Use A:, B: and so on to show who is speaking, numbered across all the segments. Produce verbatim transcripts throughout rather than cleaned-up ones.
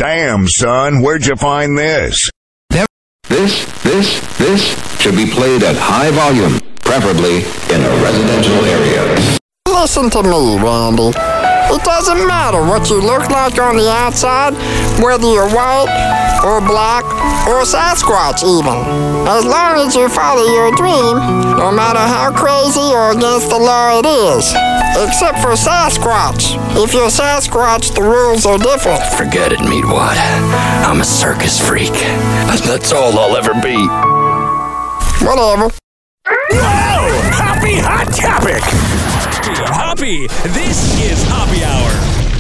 A: Damn, son, where'd you find this?
B: This, this, this should be played at high volume, preferably in a residential area.
C: Listen to me, Randy. It doesn't matter what you look like on the outside, whether you're white or black or Sasquatch even. As long as you follow your dream, no matter how crazy or against the law it is. Except for Sasquatch. If you're Sasquatch, the rules are different.
D: Forget it, Meatwad. I'm a circus freak. And that's all I'll ever be.
C: Whatever.
E: Whoa! Happy Hot Topic! Hoppy, this is Hoppy Hour.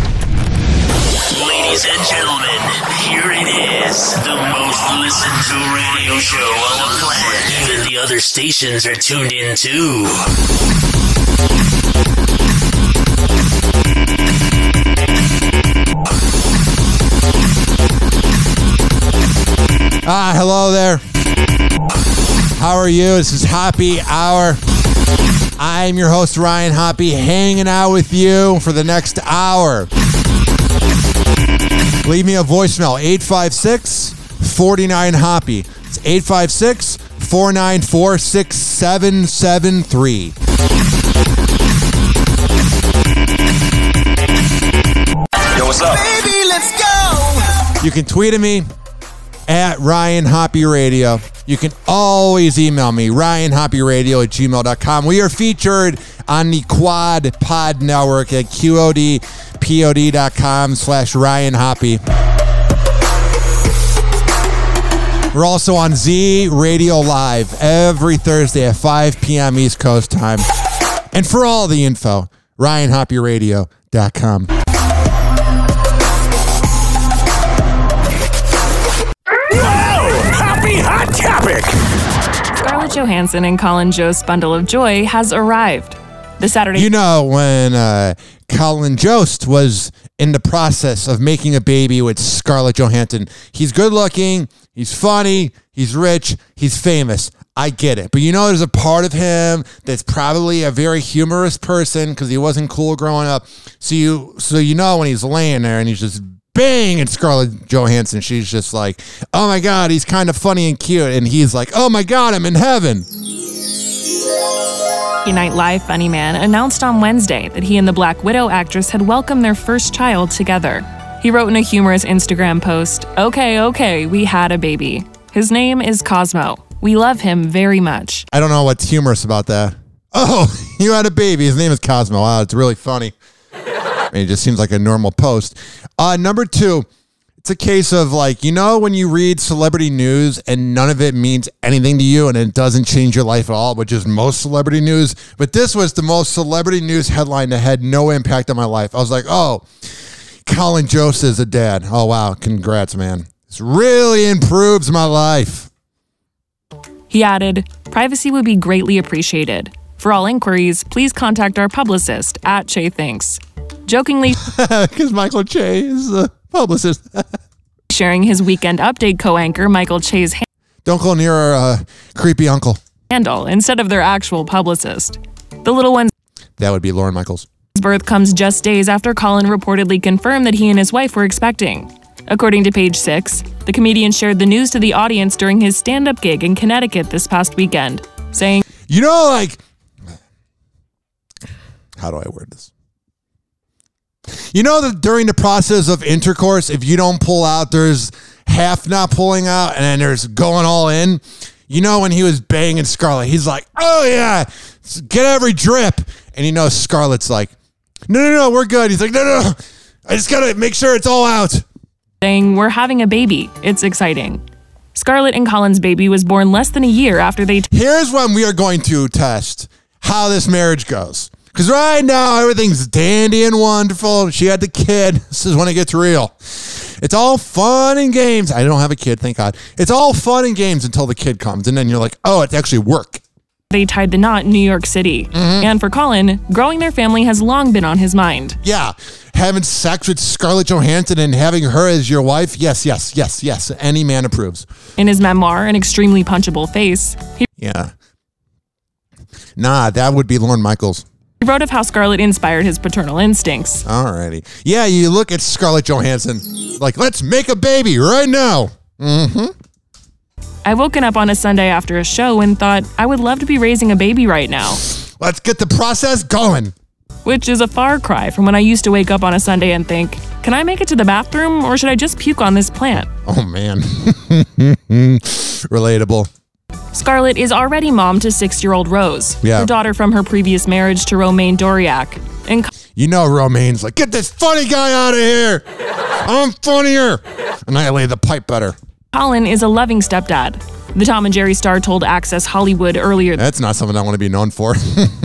F: Ladies and gentlemen, here it is, the most listened to radio show on the planet. Even the other stations are tuned in too.
G: Ah, hello there. How are you? This is Hoppy Hour. I'm your host, Ryan Hoppy, hanging out with you for the next hour. Leave me a voicemail, eight five six, four nine, Hoppy. It's eight five six, four nine four, six seven seven three.
D: Yo, what's up?
H: Baby, let's go!
G: You can tweet at me at Ryan Hoppy Radio. You can always email me, ryan hoppy radio at gmail dot com. We are featured on the Quad Pod Network at Q O D P O D dot com slash Ryan Hoppy. We're also on Z Radio Live every Thursday at five p.m. East Coast time. And for all the info, ryan hoppy radio dot com.
E: Hot Topic!
I: Scarlett Johansson and Colin Jost's bundle of joy has arrived. The Saturday...
G: You know, when uh, Colin Jost was in the process of making a baby with Scarlett Johansson, he's good looking, he's funny, he's rich, he's famous. I get it. But you know, there's a part of him that's probably a very humorous person because he wasn't cool growing up. So you, so you know when he's laying there and he's just bang at Scarlett Johansson, she's just like, oh my God, he's kind of funny and cute. And he's like, oh my God, I'm in heaven.
I: Night Live funny man announced on Wednesday that he and the Black Widow actress had welcomed their first child together. He wrote in a humorous Instagram post, okay, okay, we had a baby. His name is Cosmo. We love him very much.
G: I don't know what's humorous about that. Oh, you had a baby. His name is Cosmo. Wow, it's really funny. I mean, it just seems like a normal post. Uh, number two, it's a case of like, you know, when you read celebrity news and none of it means anything to you and it doesn't change your life at all, which is most celebrity news. But this was the most celebrity news headline that had no impact on my life. I was like, oh, Colin Jost is a dad. Oh, wow. Congrats, man. This really improves my life.
I: He added, privacy would be greatly appreciated. For all inquiries, please contact our publicist at Che Thinks. Jokingly,
G: because Michael Che is the publicist.
I: sharing his Weekend Update co-anchor Michael Che's hand-
G: Don't go near our uh, creepy uncle.
I: handle instead of their actual publicist. The little one's
G: That would be Lauren Michaels.
I: birth comes just days after Colin reportedly confirmed that he and his wife were expecting. According to Page Six, the comedian shared the news to the audience during his stand-up gig in Connecticut this past weekend, saying,
G: You know, like, how do I word this? You know that during the process of intercourse, if you don't pull out, there's half not pulling out and then there's going all in. You know, when he was banging Scarlett, he's like, oh yeah, get every drip. And you know, Scarlett's like, no, no, no, we're good. He's like, no, no, no, I just got to make sure it's all out.
I: saying, we're having a baby. It's exciting. Scarlett and Colin's baby was born less than a year after they... T-
G: Here's when we are going to test how this marriage goes. Because right now, everything's dandy and wonderful. She had the kid. This is when it gets real. It's all fun and games. I don't have a kid, thank God. It's all fun and games until the kid comes. And then you're like, oh, it's actually work.
I: They tied the knot in New York City. Mm-hmm. And for Colin, growing their family has long been on his mind.
G: Yeah. Having sex with Scarlett Johansson and having her as your wife. Yes, yes, yes, yes. Any man approves.
I: In his memoir, An Extremely Punchable Face, he
G: Yeah. Nah, that would be Lauren Michaels.
I: He wrote of how Scarlett inspired his paternal instincts.
G: Alrighty. Yeah, you look at Scarlett Johansson, like, let's make a baby right now. Mm-hmm.
I: I woken up on a Sunday after a show and thought, I would love to be raising a baby right now.
G: Let's get the process going.
I: Which is a far cry from when I used to wake up on a Sunday and think, can I make it to the bathroom or should I just puke on this plant?
G: Oh, man. Relatable.
I: Scarlett is already mom to six-year-old Rose,
G: Yeah.
I: her daughter from her previous marriage to Romain Doriac. And
G: You know Romain's like, get this funny guy out of here. I'm funnier. And I lay the pipe better.
I: Colin is a loving stepdad. The Tom and Jerry star told Access Hollywood earlier.
G: That's not something I want to be known for.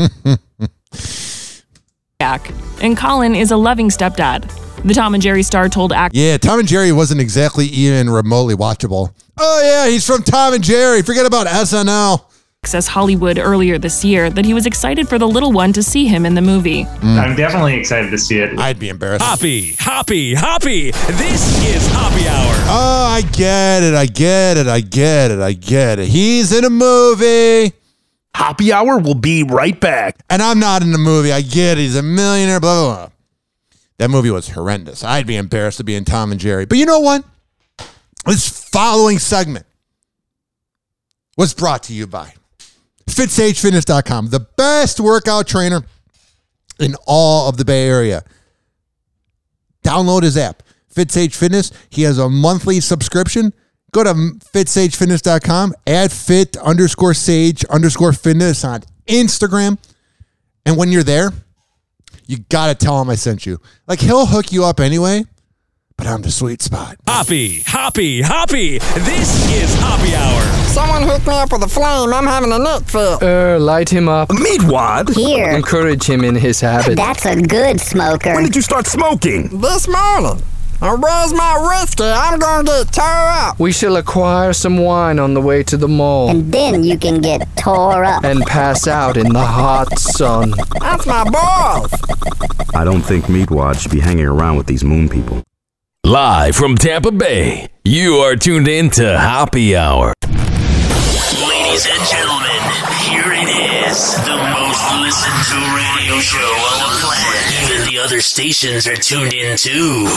I: And Colin is a loving stepdad. The Tom and Jerry star told Access.
G: Yeah, Tom and Jerry wasn't exactly even remotely watchable. Oh, yeah, he's from Tom and Jerry. Forget about S N L.
I: Access Hollywood earlier this year that he was excited for the little one to see him in the movie.
G: Mm.
J: I'm definitely excited to see it.
G: I'd be embarrassed.
E: Hoppy, Hoppy, Hoppy. This is Hoppy Hour.
G: Oh, I get it. I get it. I get it. I get it. He's in a movie.
E: Hoppy Hour will be right back.
G: And I'm not in the movie. I get it. He's a millionaire, blah, blah, blah. That movie was horrendous. I'd be embarrassed to be in Tom and Jerry. But you know what? This following segment was brought to you by fit sage fitness dot com, the best workout trainer in all of the Bay Area. Download his app, FitSage Fitness. He has a monthly subscription. Go to fit sage fitness dot com, add fit underscore sage underscore fitness on Instagram. And when you're there, you got to tell him I sent you. Like, he'll hook you up anyway, but I'm the sweet spot.
E: Hoppy, Hoppy, Hoppy. This is Hoppy Hour.
C: Someone hook me up with a flame. I'm having a nut fit.
K: Er, light him up.
E: Meatwad.
L: Here.
K: Encourage him in his habit.
L: That's a good smoker.
E: When did you start smoking?
C: This morning. And where's my whiskey? I'm gonna get tore up.
K: We shall acquire some wine on the way to the mall.
L: And then you can get tore up.
K: And pass out in the hot sun.
C: That's my boss.
M: I don't think Meatwad should be hanging around with these moon people.
D: Live from Tampa Bay, you are tuned in to Hoppy Hour.
F: Ladies and gentlemen, here it is, the most listened to radio show on the planet. Even the other stations are tuned in too.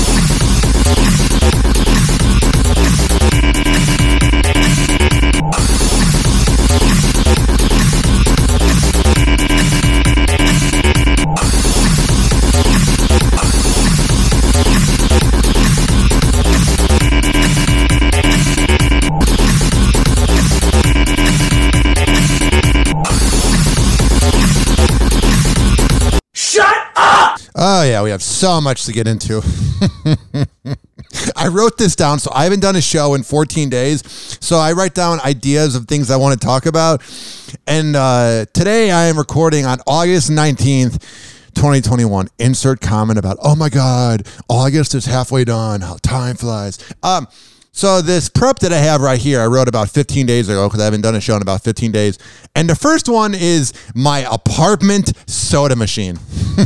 G: Oh, yeah, we have so much to get into. I wrote this down, so I haven't done a show in fourteen days, so I write down ideas of things I want to talk about, and uh, today I am recording on August nineteenth, twenty twenty-one. Insert comment about, oh my God, August is halfway done, how time flies. Um, So this prep that I have right here, I wrote about fifteen days ago because I haven't done a show in about fifteen days. And the first one is my apartment soda machine.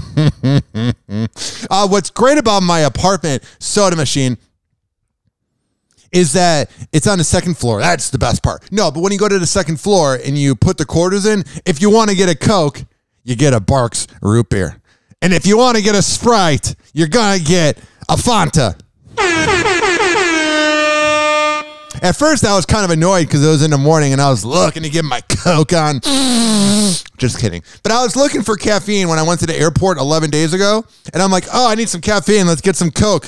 G: uh, what's great about my apartment soda machine is that it's on the second floor. That's the best part. No, but when you go to the second floor and you put the quarters in, if you want to get a Coke, you get a Barks root beer. And if you want to get a Sprite, you're going to get a Fanta. At first, I was kind of annoyed because it was in the morning and I was looking to get my Coke on. Just kidding. But I was looking for caffeine when I went to the airport eleven days ago. And I'm like, oh, I need some caffeine. Let's get some Coke.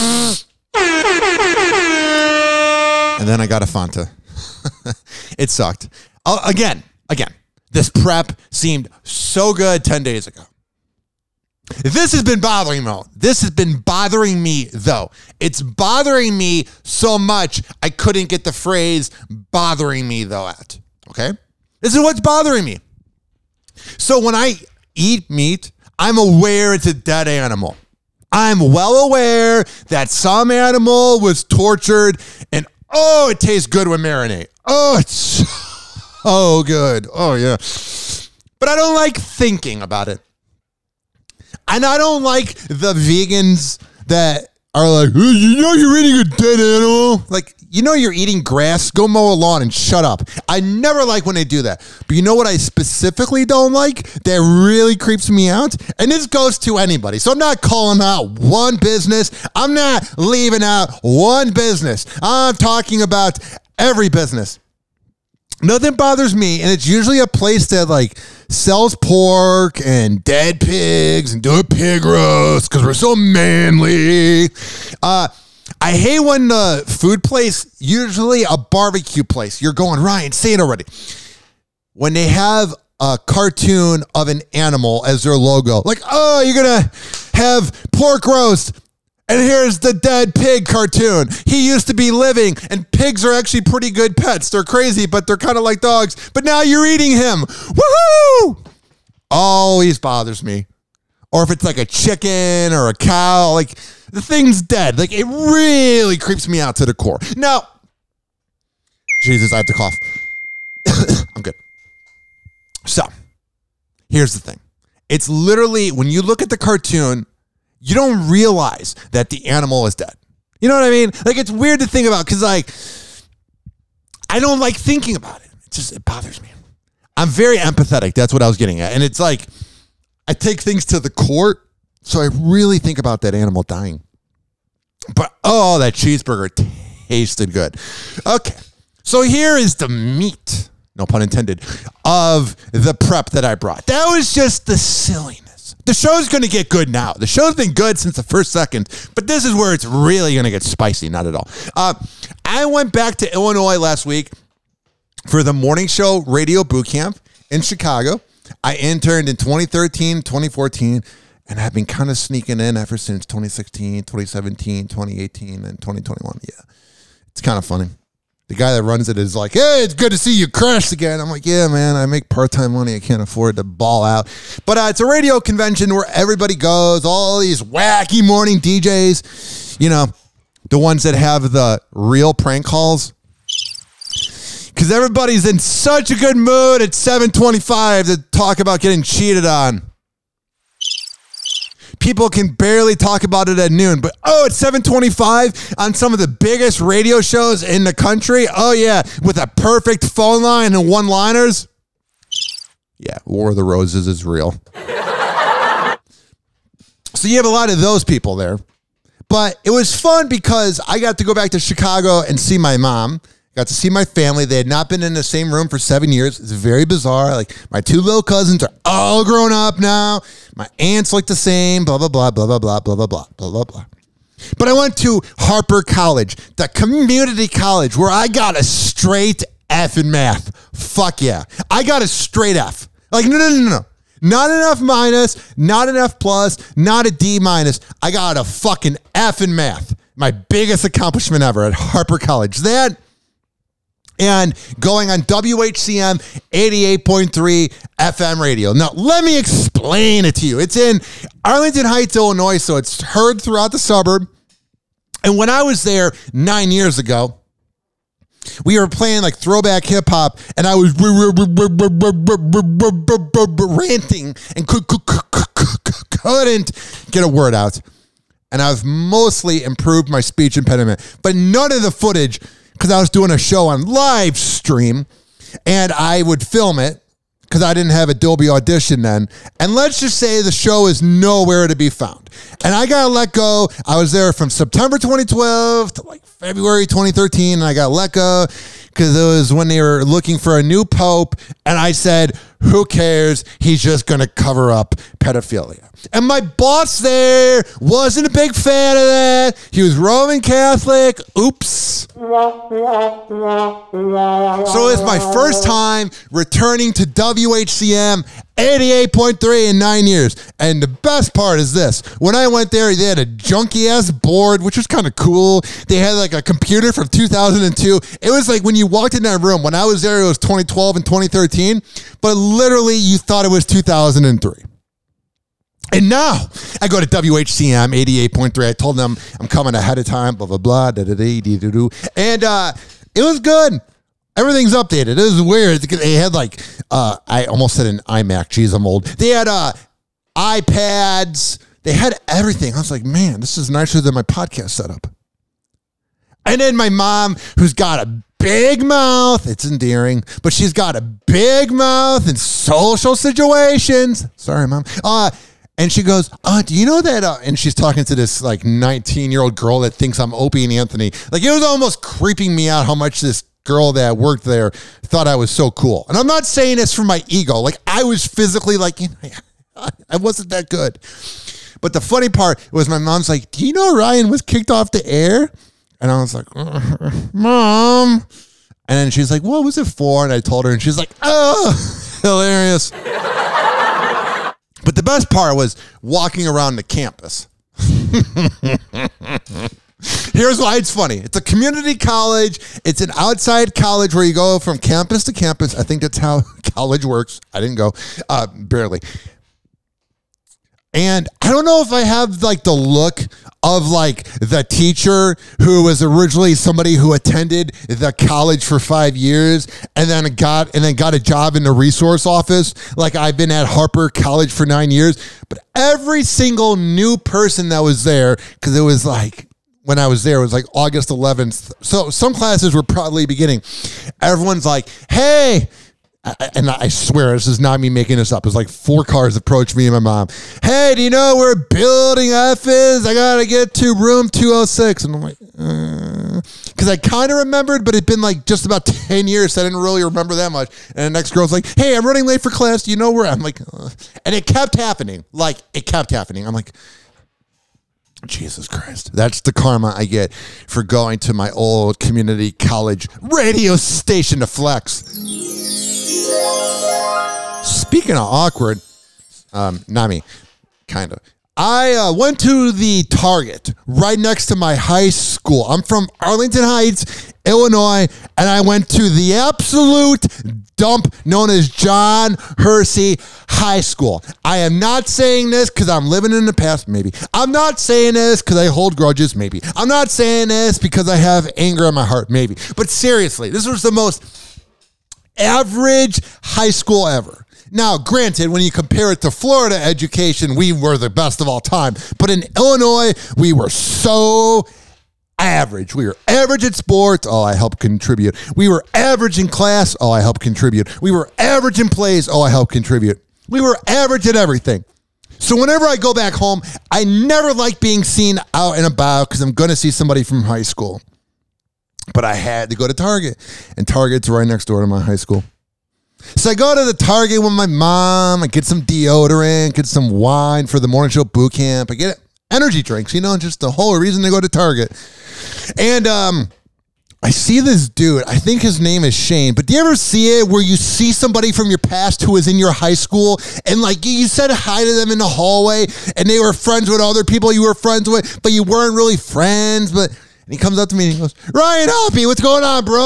G: And then I got a Fanta. It sucked. I'll, again, again, this prep seemed so good ten days ago. This has been bothering me. This has been bothering me, though. It's bothering me so much, I couldn't get the phrase bothering me, though, at. Okay? This is what's bothering me. So when I eat meat, I'm aware it's a dead animal. I'm well aware that some animal was tortured, and oh, it tastes good with marinade. Oh, it's so good. Oh, yeah. But I don't like thinking about it. And I don't like the vegans that are like, oh, you know you're eating a dead animal. Like, you know you're eating grass, go mow a lawn and shut up. I never like when they do that. But you know what I specifically don't like? That really creeps me out? And this goes to anybody. So I'm not calling out one business. I'm not leaving out one business. I'm talking about every business. Nothing bothers me, and it's usually a place that like sells pork and dead pigs and do a pig roast because we're so manly. Uh, I hate when the food place, usually a barbecue place, you're going, Ryan, say it already. When they have a cartoon of an animal as their logo, like, oh, you're going to have pork roast. And here's the dead pig cartoon. He used to be living, and pigs are actually pretty good pets. They're crazy, but they're kind of like dogs. But now you're eating him. Woohoo! Always bothers me. Or if it's like a chicken or a cow, like the thing's dead. Like it really creeps me out to the core. Now, Jesus, I have to cough. I'm good. So, here's the thing. It's literally, when you look at the cartoon, you don't realize that the animal is dead. You know what I mean? Like, it's weird to think about because, like, I don't like thinking about it. It just, it bothers me. I'm very empathetic. That's what I was getting at. And it's like, I take things to the core, so I really think about that animal dying. But, oh, that cheeseburger tasted good. Okay, so here is the meat, no pun intended, of the prep that I brought. That was just the silliness. The show's going to get good now. The show's been good since the first second, but this is where it's really going to get spicy. Not at all. Uh, I went back to Illinois last week for the morning show radio boot camp in Chicago. I interned in twenty thirteen, twenty fourteen, and I've been kind of sneaking in ever since twenty sixteen, twenty seventeen, twenty eighteen, and twenty twenty-one. Yeah, it's kind of funny. The guy that runs it is like, hey, it's good to see you crash again. I'm like, yeah, man, I make part-time money. I can't afford to ball out. But uh, it's a radio convention where everybody goes, all these wacky morning D Js, you know, the ones that have the real prank calls. Because everybody's in such a good mood at seven twenty-five to talk about getting cheated on. People can barely talk about it at noon, but oh, it's seven twenty-five on some of the biggest radio shows in the country. Oh yeah, with a perfect phone line and one-liners. Yeah, War of the Roses is real. So you have a lot of those people there. But it was fun because I got to go back to Chicago and see my mom. Got to see my family. They had not been in the same room for seven years. It's very bizarre. Like, my two little cousins are all grown up now. My aunts look the same, blah, blah, blah, blah, blah, blah, blah, blah, blah, blah, blah, blah. But I went to Harper College, the community college, where I got a straight F in math. Fuck yeah. I got a straight F. Like, no, no, no, no. Not enough minus, not enough plus, not a D minus. I got a fucking F in math. My biggest accomplishment ever at Harper College. That... and going on W H C M eighty-eight point three F M radio. Now, let me explain it to you. It's in Arlington Heights, Illinois, so it's heard throughout the suburb. And when I was there nine years ago, we were playing like throwback hip hop, and I was ranting and couldn't get a word out. And I've mostly improved my speech impediment, but none of the footage, because I was doing a show on live stream, and I would film it because I didn't have Adobe Audition then. And let's just say the show is nowhere to be found. And I got let go. I was there from September twenty twelve to like February twenty thirteen, and I got let go because it was when they were looking for a new pope. And I said, who cares? He's just going to cover up pedophilia. And my boss there wasn't a big fan of that. He was Roman Catholic. Oops. So it's my first time returning to W H C M eighty-eight point three in nine years. And the best part is this. When I went there, they had a junky ass board, which was kind of cool. They had like a computer from two thousand two. It was like when you walked in that room, when I was there, it was twenty twelve and twenty thirteen. But literally, you thought it was two thousand three. And now I go to W H C M eighty-eight point three. I told them I'm coming ahead of time, blah, blah, blah, da, da, da, da, da, da. And uh, it was good. Everything's updated. It was weird. They had like, uh, I almost said an iMac. Jeez, I'm old. They had uh, iPads. They had everything. I was like, man, this is nicer than my podcast setup. And then my mom, who's got a big mouth, it's endearing, but she's got a big mouth in social situations. Sorry, Mom. Uh, and she goes, uh, do you know that? Uh, and she's talking to this like nineteen-year-old girl that thinks I'm Opie and Anthony. Like, it was almost creeping me out how much this girl that worked there thought I was so cool. And I'm not saying this for my ego. Like, I was physically like, you know, I wasn't that good. But the funny part was my mom's like, do you know Ryan was kicked off the air? And I was like, Mom. And then she's like, what was it for? And I told her, and she's like, oh, hilarious. But the best part was walking around the campus. Here's why it's funny. It's a community college. It's an outside college where you go from campus to campus. I think that's how college works. I didn't go, uh, barely. And I don't know if I have like the look of like the teacher who was originally somebody who attended the college for five years and then got and then got a job in the resource office. Like I've been at Harper College for nine years, but every single new person that was there, because it was like when I was there, it was like August eleventh. So some classes were probably beginning. Everyone's like, hey. And I swear, this is not me making this up. It was like four cars approached me and my mom. Hey, do you know where building F is? I got to get to room two oh six. And I'm like, because uh, I kind of remembered, but it'd been like just about ten years. So I didn't really remember that much. And the next girl's like, hey, I'm running late for class. Do you know where? I'm like, uh. And it kept happening. Like, it kept happening. I'm like, Jesus Christ. That's the karma I get for going to my old community college radio station to flex. Speaking of awkward, um, not me, kind of. I uh, went to the Target right next to my high school. I'm from Arlington Heights, Illinois, and I went to the absolute dump known as John Hersey High School. I am not saying this because I'm living in the past, maybe. I'm not saying this because I hold grudges, maybe. I'm not saying this because I have anger in my heart, maybe. But seriously, this was the most average high school ever. Now, granted, when you compare it to Florida education, we were the best of all time. But in Illinois, we were so average. We were average at sports. Oh, I helped contribute. We were average in class. Oh, I helped contribute. We were average in plays. Oh, I helped contribute. We were average at everything. So whenever I go back home, I never like being seen out and about because I'm going to see somebody from high school. But I had to go to Target, and Target's right next door to my high school. So I go to the Target with my mom. I get some deodorant, get some wine for the morning show boot camp. I get energy drinks, you know, just the whole reason to go to Target. And um, I see this dude. I think his name is Shane. But do you ever see it where you see somebody from your past who was in your high school and like you said hi to them in the hallway and they were friends with other people you were friends with, but you weren't really friends. But and he comes up to me and he goes, Ryan Hoppy, what's going on, bro?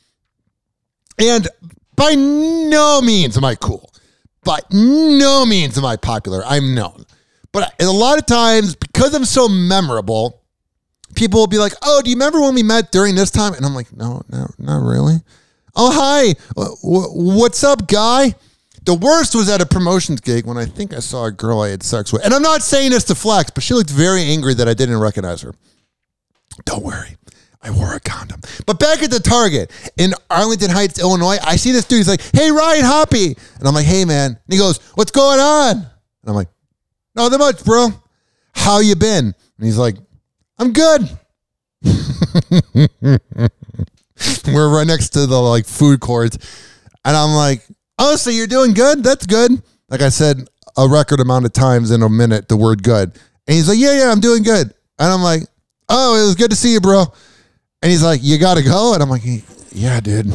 G: And by no means am I cool. By no means am I popular. I'm known. But a lot of times, because I'm so memorable, people will be like, oh, do you remember when we met during this time? And I'm like, no, no, not really. Oh, hi. What's up, guy? The worst was at a promotions gig when I think I saw a girl I had sex with. And I'm not saying this to flex, but she looked very angry that I didn't recognize her. Don't worry. I wore a condom. But back at the Target in Arlington Heights, Illinois, I see this dude. He's like, hey, Ryan Hoppy. And I'm like, hey, man. And he goes, what's going on? And I'm like, nothing much, bro. How you been? And he's like, I'm good. We're right next to the like food court. And I'm like, oh, so you're doing good? That's good. Like I said a record amount of times in a minute, the word good. And he's like, yeah, yeah, I'm doing good. And I'm like, oh, it was good to see you, bro. And he's like, you got to go? And I'm like, yeah, dude.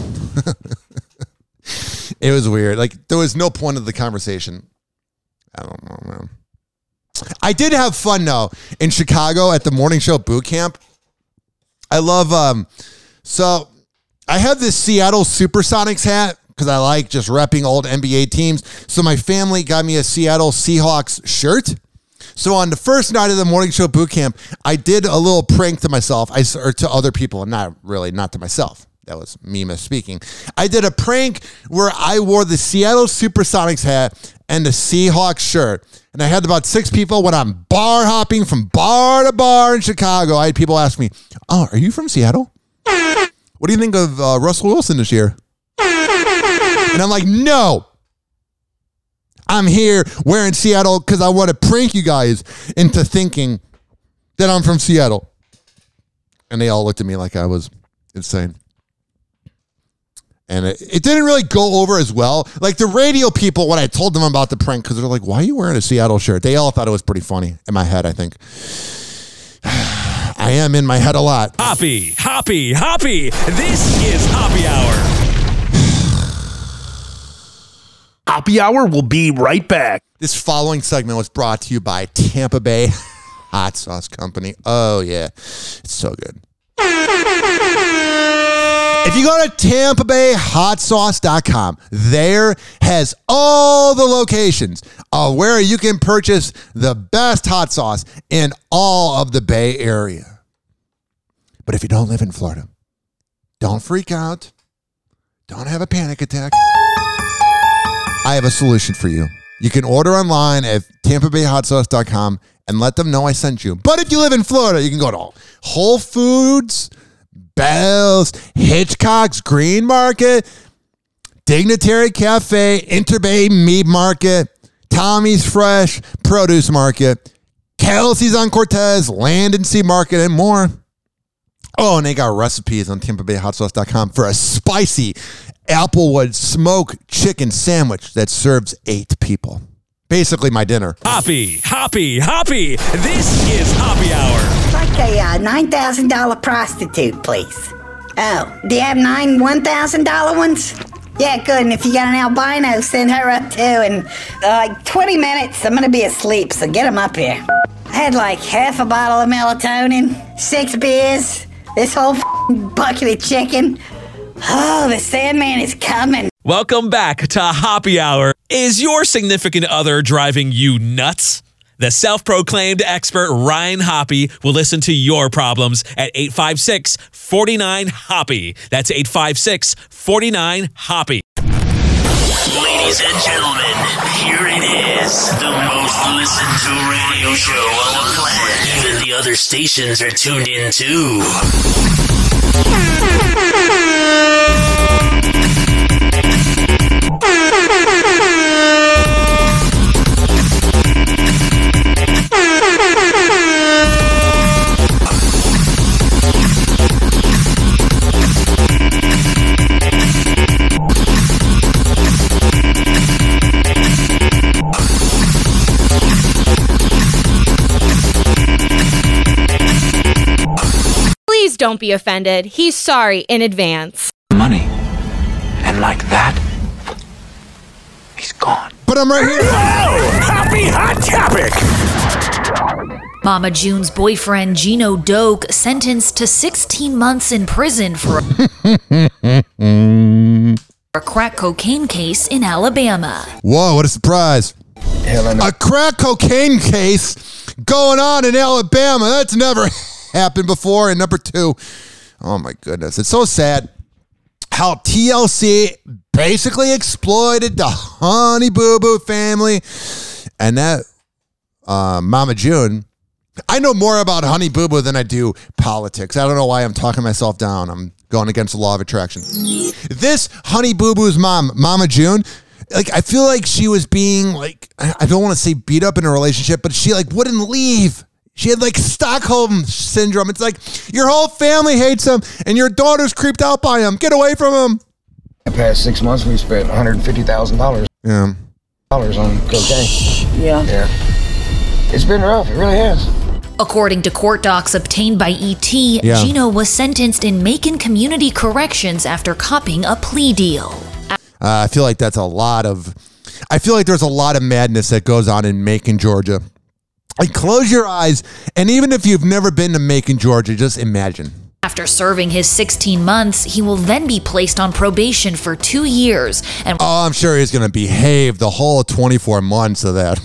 G: It was weird. Like, there was no point of the conversation. I don't know, man. I did have fun, though, in Chicago at the morning show boot camp. I love, um, so I have this Seattle Supersonics hat because I like just repping old N B A teams. So my family got me a Seattle Seahawks shirt. So on the first night of the morning show boot camp, I did a little prank to myself, I, or to other people, not really, not to myself. That was me misspeaking. I did a prank where I wore the Seattle Supersonics hat and the Seahawks shirt. And I had about six people when I'm bar hopping from bar to bar in Chicago. I had people ask me, oh, are you from Seattle? What do you think of uh, Russell Wilson this year? And I'm like, no. I'm here wearing Seattle because I want to prank you guys into thinking that I'm from Seattle. And they all looked at me like I was insane. And it, it didn't really go over as well. Like the radio people, when I told them about the prank, because they're like, why are you wearing a Seattle shirt? They all thought it was pretty funny in my head, I think. I am in my head a lot.
E: Hoppy, Hoppy, Hoppy. This is Hoppy Hour.
N: Hoppy Hour will be right back.
G: This following segment was brought to you by Tampa Bay Hot Sauce Company. Oh, yeah. It's so good. If you go to Tampa Bay Hot Sauce dot com, there has all the locations of where you can purchase the best hot sauce in all of the Bay Area. But if you don't live in Florida, don't freak out. Don't have a panic attack. I have a solution for you. You can order online at Tampa Bay Hot Sauce dot com and let them know I sent you. But if you live in Florida, you can go to Whole Foods, Bell's, Hitchcock's Green Market, Dignitary Cafe, Interbay Meat Market, Tommy's Fresh Produce Market, Kelsey's on Cortez, Land and Sea Market, and more. Oh, and they got recipes on Tampa Bay Hot Sauce dot com for a spicy Applewood smoked chicken sandwich that serves eight people. Basically my dinner.
E: Hoppy, Hoppy, Hoppy. This is Hoppy Hour.
O: Like a uh, nine thousand dollars prostitute, please. Oh, do you have nine one thousand dollars ones? Yeah, good. And if you got an albino, send her up too. And uh, like twenty minutes, I'm going to be asleep, so get them up here. I had like half a bottle of melatonin, six beers, this whole f- bucket of chicken. Oh, the Sandman is coming.
E: Welcome back to Hoppy Hour. Is your significant other driving you nuts? The self-proclaimed expert Ryan Hoppy will listen to your problems at eight five six, four nine, HOPPY. That's eight five six, four nine, HOPPY.
F: Ladies and gentlemen, here it is. The most listened to radio show on the planet. Even the other stations are tuned in too.
P: Please don't be offended. He's sorry in advance.
Q: Money. And like that, he's gone.
G: But I'm right here.
N: Whoa! Happy Hot Topic!
R: Mama June's boyfriend, Gino Doak, sentenced to sixteen months in prison for a crack cocaine case in Alabama.
G: Whoa, what a surprise. A crack cocaine case going on in Alabama. That's never happened before. And number two, oh my goodness, it's so sad how T L C basically exploited the Honey Boo Boo family. And that uh, Mama June, I know more about Honey Boo Boo than I do politics. I don't know why I'm talking myself down. I'm going against the law of attraction. This Honey Boo Boo's mom, Mama June, like I feel like she was being like, I don't want to say beat up in a relationship, but she like wouldn't leave. She had like Stockholm syndrome. It's like your whole family hates him and your daughter's creeped out by him. Get away from him.
S: The past six months, we spent one hundred fifty thousand dollars
G: yeah.
S: dollars on cocaine.
O: Yeah.
S: Yeah. It's been rough. It really has.
R: According to court docs obtained by E T,
G: Yeah.
R: Gino was sentenced in Macon Community Corrections after copping a plea deal.
G: Uh, I feel like that's a lot of, I feel like there's a lot of madness that goes on in Macon, Georgia. Like close your eyes, and even if you've never been to Macon, Georgia, just imagine.
R: After serving his sixteen months, he will then be placed on probation for two years. And
G: oh, I'm sure he's going to behave the whole twenty-four months of that.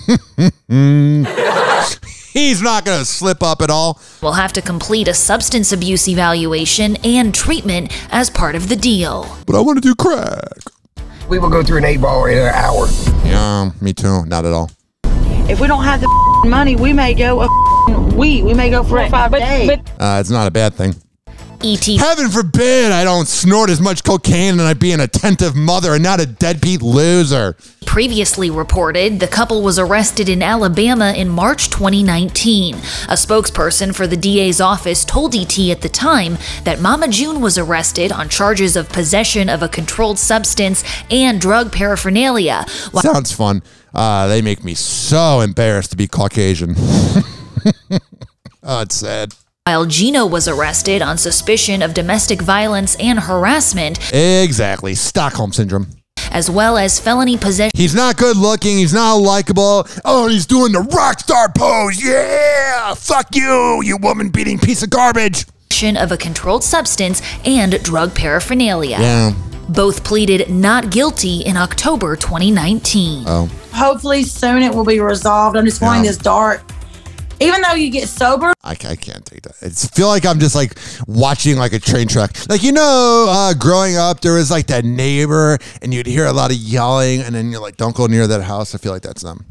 G: He's not going to slip up at all.
R: Will have to complete a substance abuse evaluation and treatment as part of the deal.
G: But I want to do crack.
S: We will go through an eight ball in an hour.
G: Yeah, me too. Not at all.
T: If we don't have the money, we may go a week. We may go four or five
P: but,
T: days.
P: But
G: Uh, it's not a bad thing.
R: E T
G: Heaven forbid I don't snort as much cocaine and I'd be an attentive mother and not a deadbeat loser.
R: previously reported the couple was arrested in Alabama in March twenty nineteen. A spokesperson for the D A's office told E T at the time that Mama June was arrested on charges of possession of a controlled substance and drug paraphernalia.
G: Sounds fun. Uh, they make me so embarrassed to be Caucasian. Oh, it's sad.
R: While Gino was arrested on suspicion of domestic violence and harassment.
G: Exactly. Stockholm Syndrome.
R: As well as felony possession.
G: He's not good looking. He's not likable. Oh, he's doing the rock star pose. Yeah. Fuck you, you woman beating piece of garbage.
R: Of a controlled substance and drug paraphernalia.
G: Yeah.
R: Both pleaded not guilty in October twenty nineteen.
G: Oh.
U: Hopefully soon it will be resolved. I'm just wanting
G: Yeah.
U: this dark. Even though you get sober.
G: I, I can't take that. I feel like I'm just like watching like a train track. Like, you know, uh, growing up, there was like that neighbor and you'd hear a lot of yelling and then you're like, don't go near that house. I feel like that's them.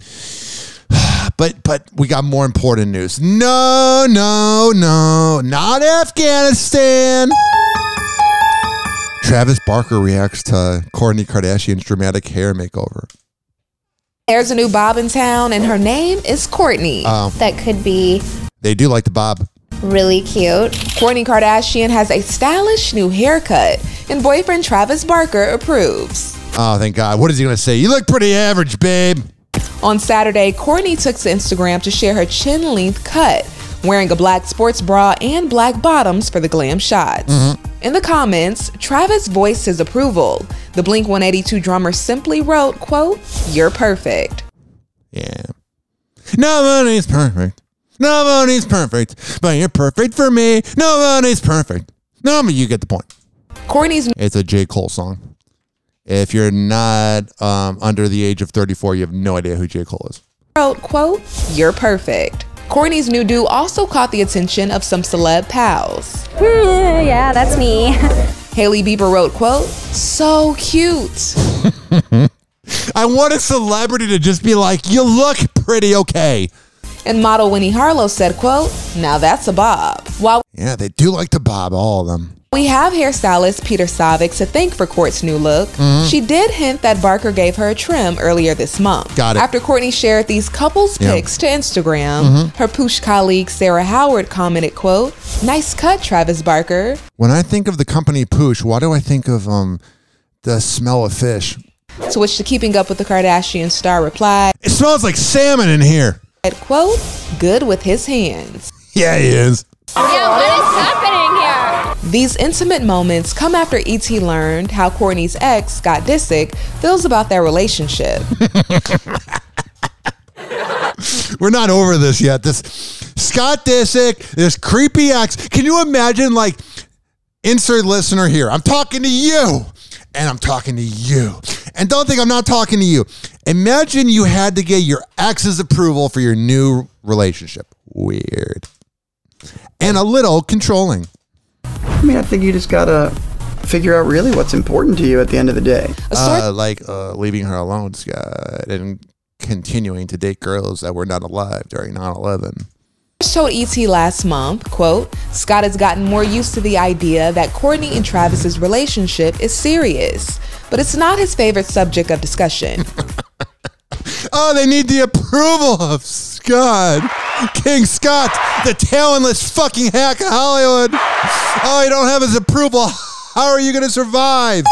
G: But but we got more important news. No, no, no, not Afghanistan. Travis Barker reacts to Kourtney Kardashian's dramatic hair makeover.
V: There's a new bob in town, and her name is Kourtney.
G: Oh.
V: That could be
G: They do like the bob.
V: really cute. Kourtney Kardashian has a stylish new haircut, and boyfriend Travis Barker approves.
G: Oh, thank God. What is he going to say? You look pretty average, babe.
V: On Saturday, Kourtney took to Instagram to share her chin-length cut, wearing a black sports bra and black bottoms for the glam shots.
G: Mm-hmm.
V: In the comments, Travis voiced his approval. The Blink one eighty-two drummer simply wrote, quote, "You're perfect."
G: Yeah. Nobody's perfect. Nobody's perfect. But you're perfect for me. Nobody's perfect. No, but you get the point.
V: Kourtney's
G: It's a J. Cole song. If you're not um, under the age of thirty-four, you have no idea who J. Cole is.
V: wrote, quote, "You're perfect." Kourtney's new do also caught the attention of some celeb pals.
W: Yeah, that's me.
V: Hailey Bieber wrote, quote, "So cute."
G: I want a celebrity to just be like, you look pretty okay.
V: And model Winnie Harlow said, quote, "Now that's a bob." While
G: Yeah, they do like to bob, all of them.
V: we have hairstylist Peter Savick to thank for Kourt's new look,
G: Mhm.
V: she did hint that Barker gave her a trim earlier this month.
G: Got it.
V: After Kourtney shared these couples
G: Yeah.
V: pics to Instagram,
G: Mhm.
V: her Poosh colleague Sarah Howard commented, quote, "Nice cut, Travis Barker."
G: When I think of the company Poosh, why do I think of um the smell of fish?
V: To which the Keeping Up with the Kardashian star replied,
G: It smells like salmon in here.
V: quote, "Good with his hands."
G: Yeah, he is.
W: Yeah, what is happening here?
V: These intimate moments come after E T learned how Kourtney's ex, Scott Disick, feels about their relationship.
G: We're not over this yet. This Scott Disick, this creepy ex. Can you imagine, like, insert listener here? I'm talking to you, and I'm talking to you. And don't think I'm not talking to you. Imagine you had to get your ex's approval for your new relationship. Weird. And a little controlling.
X: I mean, I think you just gotta figure out really what's important to you at the end of the day.
G: Uh, like uh, leaving her alone, Scott, and continuing to date girls that were not alive during nine eleven.
V: Told E T last month, quote, "Scott has gotten more used to the idea that Kourtney and Travis's relationship is serious, but it's not his favorite subject of discussion."
G: Oh, they need the approval of Scott. King Scott, the talentless fucking hack of Hollywood. Oh, you don't have his approval. How are you going to survive?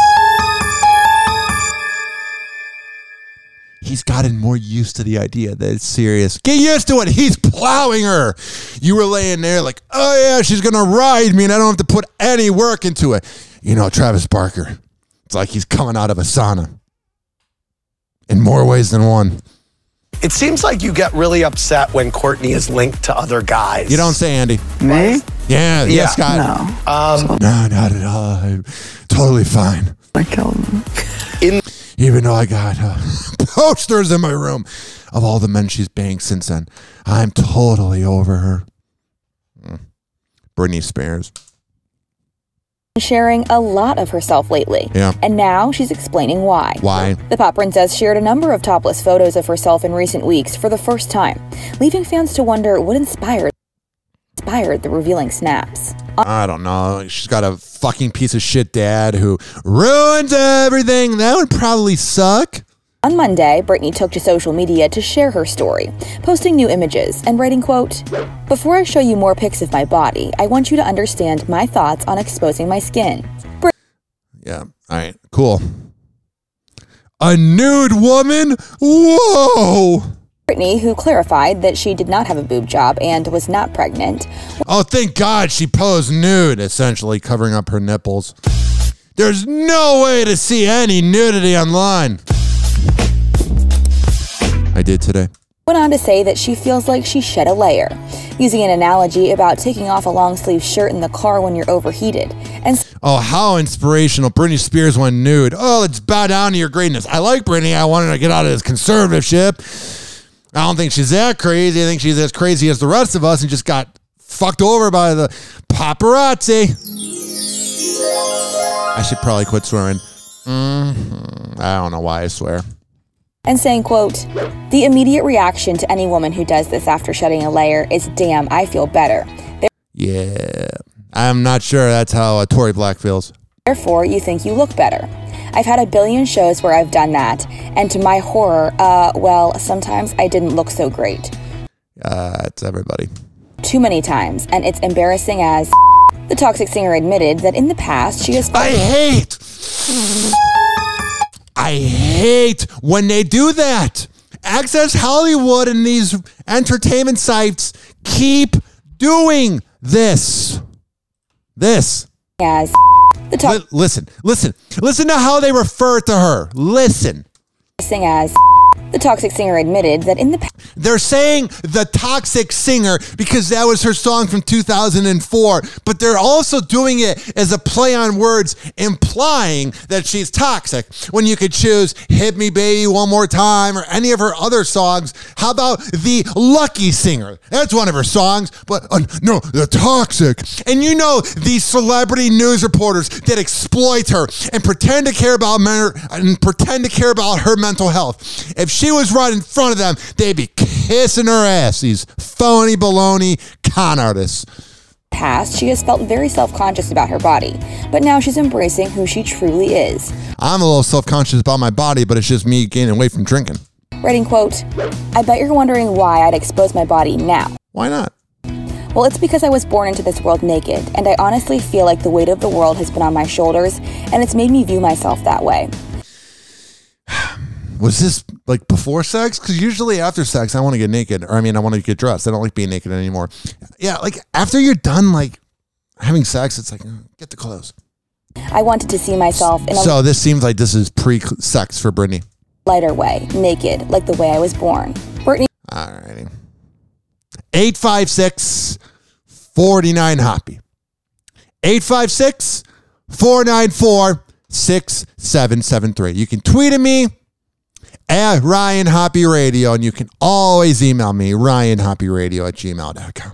G: He's gotten more used to the idea that it's serious. Get used to it. He's plowing her. You were laying there like, oh yeah, she's going to ride me and I don't have to put any work into it. You know, Travis Barker, it's like he's coming out of a sauna. In more ways than one.
Y: It seems like you get really upset when Kourtney is linked to other guys.
G: You don't say, Andy.
X: Me?
G: Yeah, yeah,
Y: Yeah.
G: Scott.
X: No.
Y: Um,
G: No, not at all. I'm totally fine.
X: I killed him.
Y: in
G: Even though I got uh, posters in my room of all the men she's banged since then. I'm totally over her. Mm. Britney Spears.
W: Sharing a lot of herself lately.
G: Yeah.
W: And now she's explaining why.
G: Why?
W: The pop princess shared a number of topless photos of herself in recent weeks for the first time, leaving fans to wonder what inspired inspired the revealing snaps.
G: I don't know. She's got a fucking piece of shit dad who ruins everything. That would probably suck.
W: On Monday, Britney took to social media to share her story, posting new images and writing, quote, "Before I show you more pics of my body, I want you to understand my thoughts on exposing my skin." Brit-
G: yeah. All right. Cool. A nude woman? Whoa.
W: Britney, who clarified that she did not have a boob job and was not pregnant.
G: Oh, thank God she posed nude, essentially covering up her nipples. There's no way to see any nudity online. I did today.
W: Went on to say that she feels like she shed a layer, using an analogy about taking off a long sleeve shirt in the car when you're overheated. And
G: oh, how inspirational. Britney Spears went nude. Oh, let's bow down to your greatness. I like Britney. I want her to get out of this conservatorship. I don't think she's that crazy. I think she's as crazy as the rest of us and just got fucked over by the paparazzi. I should probably quit swearing. Mm-hmm. I don't know why I swear.
W: And saying, quote, "The immediate reaction to any woman who does this after shedding a layer is, damn, I feel better.
G: Yeah, I'm not sure that's how uh, Tory Black feels.
W: Therefore, you think you look better. I've had a billion shows where I've done that, and to my horror, uh, well, sometimes I didn't look so great.
G: Uh, it's everybody.
W: Too many times, and it's embarrassing as..." The Toxic singer admitted that in the past she has...
G: I hate... I hate when they do that. Access Hollywood and these entertainment sites keep doing this. This.
W: As the to-
G: L- listen, listen, listen to how they refer to her. Listen.
W: As the Toxic singer admitted that in the past...
G: They're saying the Toxic singer because that was her song from two thousand four, but they're also doing it as a play on words implying that she's toxic when you could choose Hit Me Baby One More Time or any of her other songs. How about the Lucky Singer? That's one of her songs, but uh, no, the Toxic. And you know these celebrity news reporters that exploit her and pretend to care about her and pretend to care about her mental health. If she was right in front of them, they'd be kissing her ass, these phony baloney con artists.
W: Past, she has felt very self-conscious about her body, but now she's embracing who she truly is.
G: I'm a little self-conscious about my body, but it's just me gaining weight from drinking.
W: Writing, quote, "I bet you're wondering why I'd expose my body now."
G: Why not?
W: Well, it's because I was born into this world naked, and I honestly feel like the weight of the world has been on my shoulders, and it's made me view myself that way.
G: Was this like before sex? Because usually after sex, I want to get naked. Or I mean, I want to get dressed. I don't like being naked anymore. Yeah, like after you're done like having sex, it's like, get the clothes.
W: I wanted to see myself in a
G: So this seems like this is pre-sex for Britney.
W: lighter way, naked, like the way I was born. Britney.
G: Alrighty. eight five six, four nine, Hoppy. eight five six, four nine four, six seven seven three. You can tweet at me at Ryan Hoppy Radio, and you can always email me, ryanhoppyradio at gmail dot com.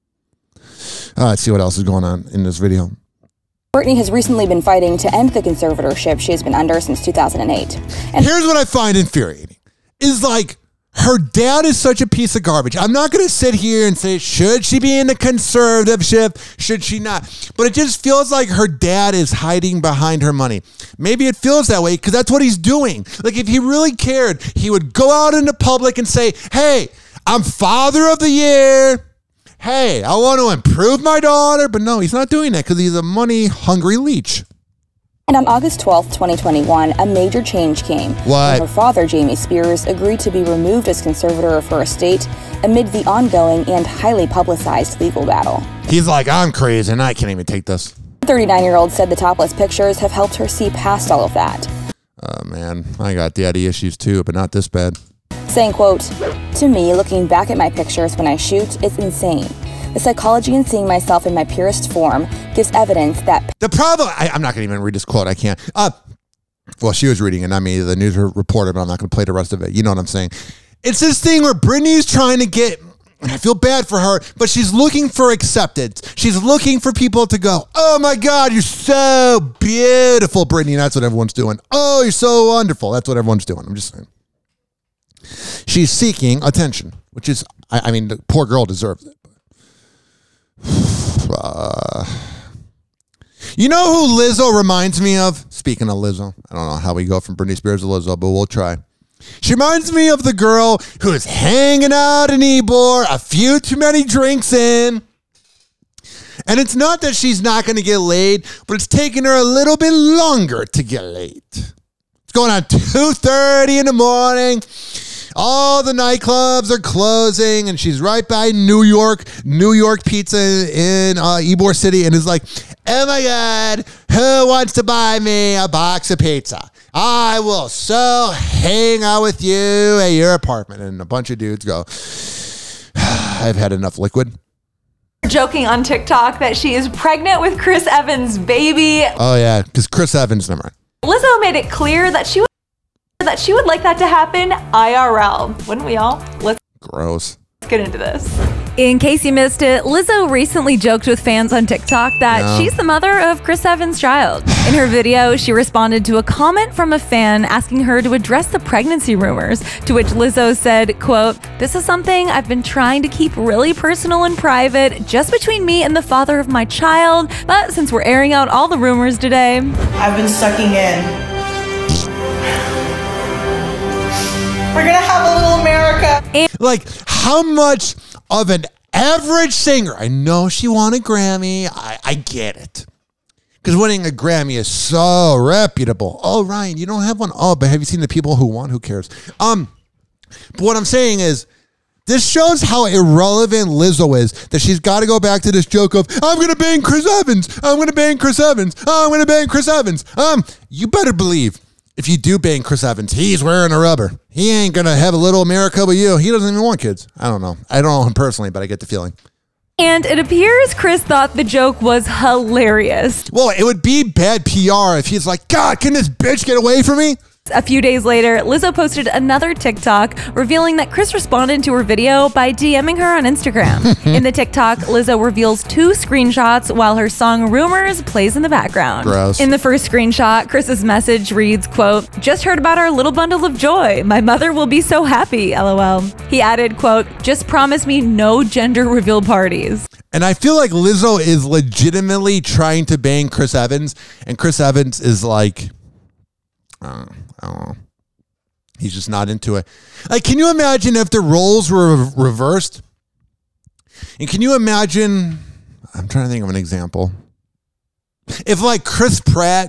G: Uh, let's see what else is going on in this video.
W: Britney has recently been fighting to end the conservatorship she has been under since two thousand eight. And
G: here's what I find infuriating, is like, her dad is such a piece of garbage. I'm not going to sit here and say, should she be in the conservatorship? Should she not? But it just feels like her dad is hiding behind her money. Maybe it feels that way because that's what he's doing. Like if he really cared, he would go out into public and say, hey, I'm father of the year. Hey, I want to improve my daughter. But no, he's not doing that because he's a money-hungry leech.
W: And on August twelfth, twenty twenty-one, a major change came.
G: What?
W: When her father, Jamie Spears, agreed to be removed as conservator of her estate amid the ongoing and highly publicized legal battle.
G: He's like, I'm crazy and I can't even take this.
W: The thirty-nine-year-old said the topless pictures have helped her see past all of that.
G: Oh, man, I got daddy issues too, but not this bad.
W: Saying, quote, "To me, looking back at my pictures when I shoot, it's insane. The psychology in seeing myself in my purest form gives evidence that..."
G: The problem, I, I'm not going to even read this quote. I can't. Uh, well, she was reading it, not me, the news reporter, but I'm not going to play the rest of it. You know what I'm saying? It's this thing where Britney's trying to get, and I feel bad for her, but she's looking for acceptance. She's looking for people to go, oh my God, you're so beautiful, Britney. And that's what everyone's doing. Oh, you're so wonderful. That's what everyone's doing. I'm just saying. She's seeking attention, which is, I, I mean, the poor girl deserves it. Uh, you know who Lizzo reminds me of? Speaking of Lizzo, I don't know how we go from Britney Spears to Lizzo, but we'll try. She reminds me of the girl who is hanging out in Ybor, a few too many drinks in. And it's not that she's not going to get laid, but it's taking her a little bit longer to get laid. It's going on two thirty in the morning. All the nightclubs are closing, and she's right by New York, New York Pizza in uh, Ybor City, and is like, oh my God, who wants to buy me a box of pizza? I will so hang out with you at your apartment. And a bunch of dudes go, I've had enough liquid.
A: Joking on TikTok that she is pregnant with Chris Evans' baby.
G: Oh, yeah, because Chris Evans, never mind.
A: Lizzo made it clear that she would that she would like that to happen I R L. Wouldn't we all? Let's
G: Gross.
A: get into this.
B: In case you missed it, Lizzo recently joked with fans on TikTok that
G: No.
B: she's the mother of Chris Evans' child. In her video, she responded to a comment from a fan asking her to address the pregnancy rumors, to which Lizzo said, quote, "This is something I've been trying to keep really personal and private, just between me and the father of my child, but since we're airing out all the rumors today."
U: I've been sucking in. We're gonna have a little America.
G: Like, how much of an average singer, I know she won a Grammy, I, I get it. Because winning a Grammy is so reputable. Oh, Ryan, you don't have one? Oh, but have you seen the people who won? Who cares? Um, but what I'm saying is, this shows how irrelevant Lizzo is, that she's got to go back to this joke of, I'm going to bang Chris Evans. I'm going to bang Chris Evans. Oh, I'm going to bang Chris Evans. Um, you better believe, if you do bang Chris Evans, he's wearing a rubber. He ain't going to have a little America with you. He doesn't even want kids. I don't know. I don't know him personally, but I get the feeling.
B: And it appears Chris thought the joke was hilarious.
G: Well, it would be bad P R if he's like, God, can this bitch get away from me?
B: A few days later, Lizzo posted another TikTok revealing that Chris responded to her video by DMing her on Instagram. In the TikTok, Lizzo reveals two screenshots while her song Rumors plays in the background.
G: Gross.
B: In the first screenshot, Chris's message reads, quote, "Just heard about our little bundle of joy. My mother will be so happy, lol." He added, quote, "Just promise me no gender reveal parties."
G: And I feel like Lizzo is legitimately trying to bang Chris Evans, and Chris Evans is like, uh, I don't know. He's just not into it. Like, can you imagine if the roles were re- reversed? And can you imagine, I'm trying to think of an example. If like Chris Pratt,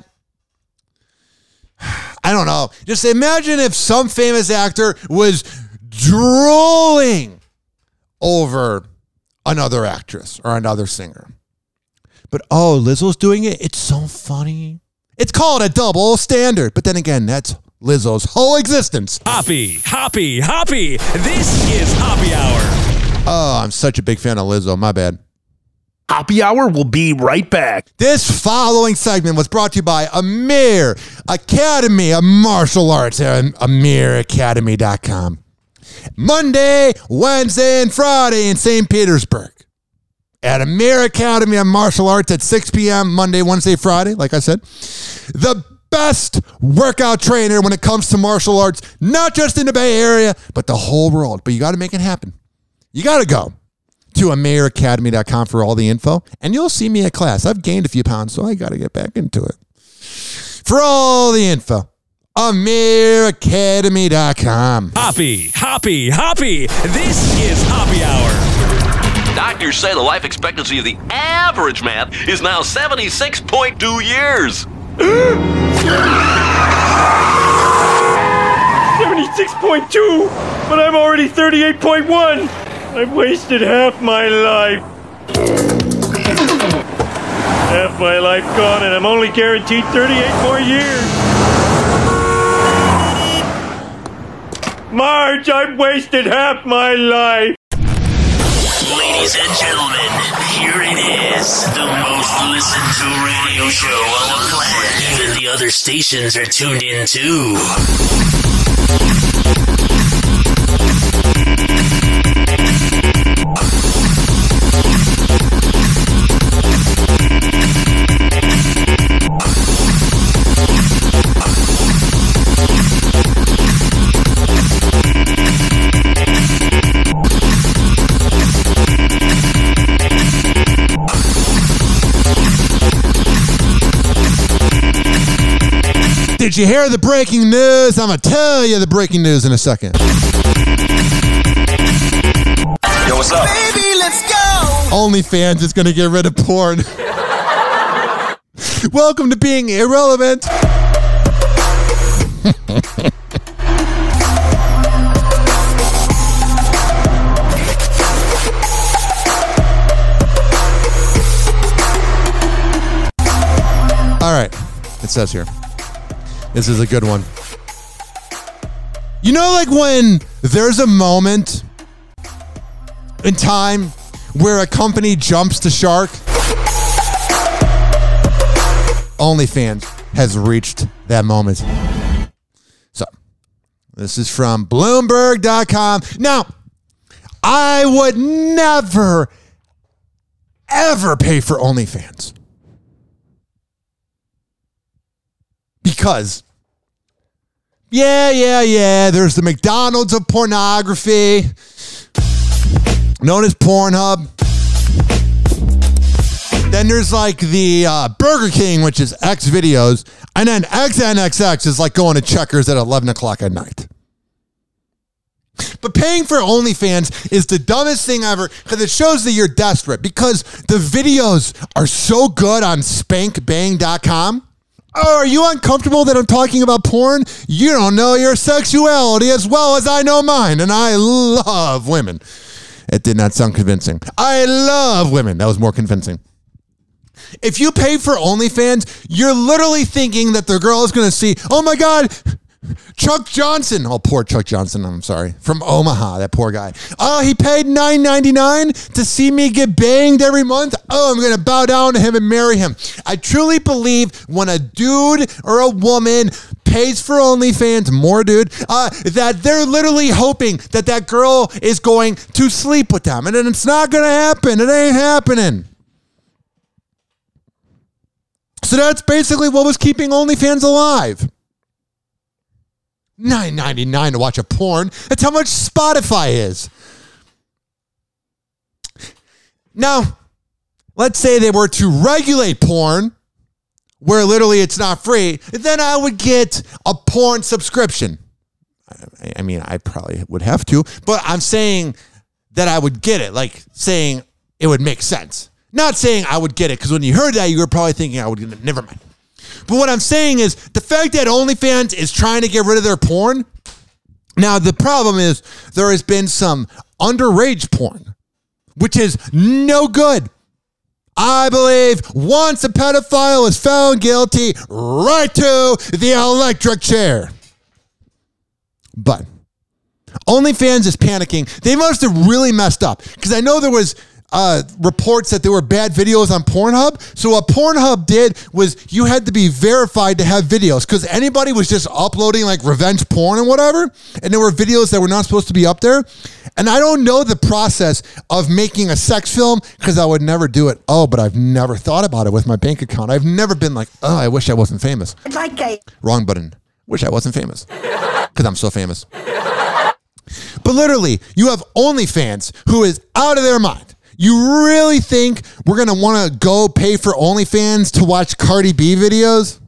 G: I don't know. Just imagine if some famous actor was drooling over another actress or another singer. But oh, Lizzo's doing it. It's so funny. It's called a double standard. But then again, that's Lizzo's whole existence.
E: Hoppy, hoppy, hoppy. This is Hoppy Hour.
G: Oh, I'm such a big fan of Lizzo. My bad.
N: Hoppy Hour will be right back.
G: This following segment was brought to you by Amir Academy of Martial Arts at amir academy dot com. Monday, Wednesday, and Friday in Saint Petersburg. At Amir Academy of Martial Arts at six p.m. Monday, Wednesday, Friday, like I said. The best workout trainer when it comes to martial arts, not just in the Bay Area, but the whole world. But you got to make it happen. You got to go to amir academy dot com for all the info, and you'll see me at class. I've gained a few pounds, so I got to get back into it. For all the info, amir academy dot com.
E: Hoppy, hoppy, hoppy. This is Hoppy Hour.
H: Doctors say the life expectancy of the average man is now seventy-six point two years.
I: seventy-six point two, but I'm already thirty-eight point one. I've wasted half my life. Half my life gone, and I'm only guaranteed thirty-eight more years. Marge, I've wasted half my life.
F: Ladies and gentlemen, here it is, the most listened to radio show on the planet. Even the other stations are tuned in too.
G: Did you hear the breaking news? I'm going to tell you the breaking news in a second.
C: Yo, what's up?
J: Baby, let's go.
G: OnlyFans is going to get rid of porn. Welcome to being irrelevant. All right. It says here. This is a good one. You know, like when there's a moment in time where a company jumps the shark? OnlyFans has reached that moment. So, this is from Bloomberg dot com. Now, I would never, ever pay for OnlyFans. Because, yeah, yeah, yeah, there's the McDonald's of pornography, known as Pornhub. Then there's like the uh, Burger King, which is X videos. And then X N X X is like going to Checkers at eleven o'clock at night. But paying for OnlyFans is the dumbest thing ever because it shows that you're desperate because the videos are so good on spank bang dot com. Oh, are you uncomfortable that I'm talking about porn? You don't know your sexuality as well as I know mine, and I love women. It did not sound convincing. I love women. That was more convincing. If you pay for OnlyFans, you're literally thinking that the girl is going to see, oh my God, Chuck Johnson. Oh, poor Chuck Johnson. I'm sorry. From Omaha, that poor guy. Oh, he paid nine ninety-nine to see me get banged every month. Oh, I'm going to bow down to him and marry him. I truly believe when a dude or a woman pays for OnlyFans, more dude, uh, that they're literally hoping that that girl is going to sleep with them. And then it's not going to happen. It ain't happening. So that's basically what was keeping OnlyFans alive. nine ninety-nine to watch a porn. That's how much Spotify is. Now, let's say they were to regulate porn, where literally it's not free, then I would get a porn subscription. I, I mean, I probably would have to, but I'm saying that I would get it, like saying it would make sense. Not saying I would get it, because when you heard that, you were probably thinking I would get it. Never mind. But what I'm saying is the fact that OnlyFans is trying to get rid of their porn. Now, the problem is there has been some underage porn, which is no good. I believe once a pedophile is found guilty, right to the electric chair. But OnlyFans is panicking. They must have really messed up because I know there was Uh, reports that there were bad videos on Pornhub. So what Pornhub did was you had to be verified to have videos because anybody was just uploading like revenge porn and whatever. And there were videos that were not supposed to be up there. And I don't know the process of making a sex film because I would never do it. Oh, but I've never thought about it with my bank account. I've never been like, oh, I wish I wasn't famous.
O: Like a-
G: Wrong button. Wish I wasn't famous because I'm so famous. But literally, you have OnlyFans who is out of their mind. You really think we're going to want to go pay for OnlyFans to watch Cardi B videos?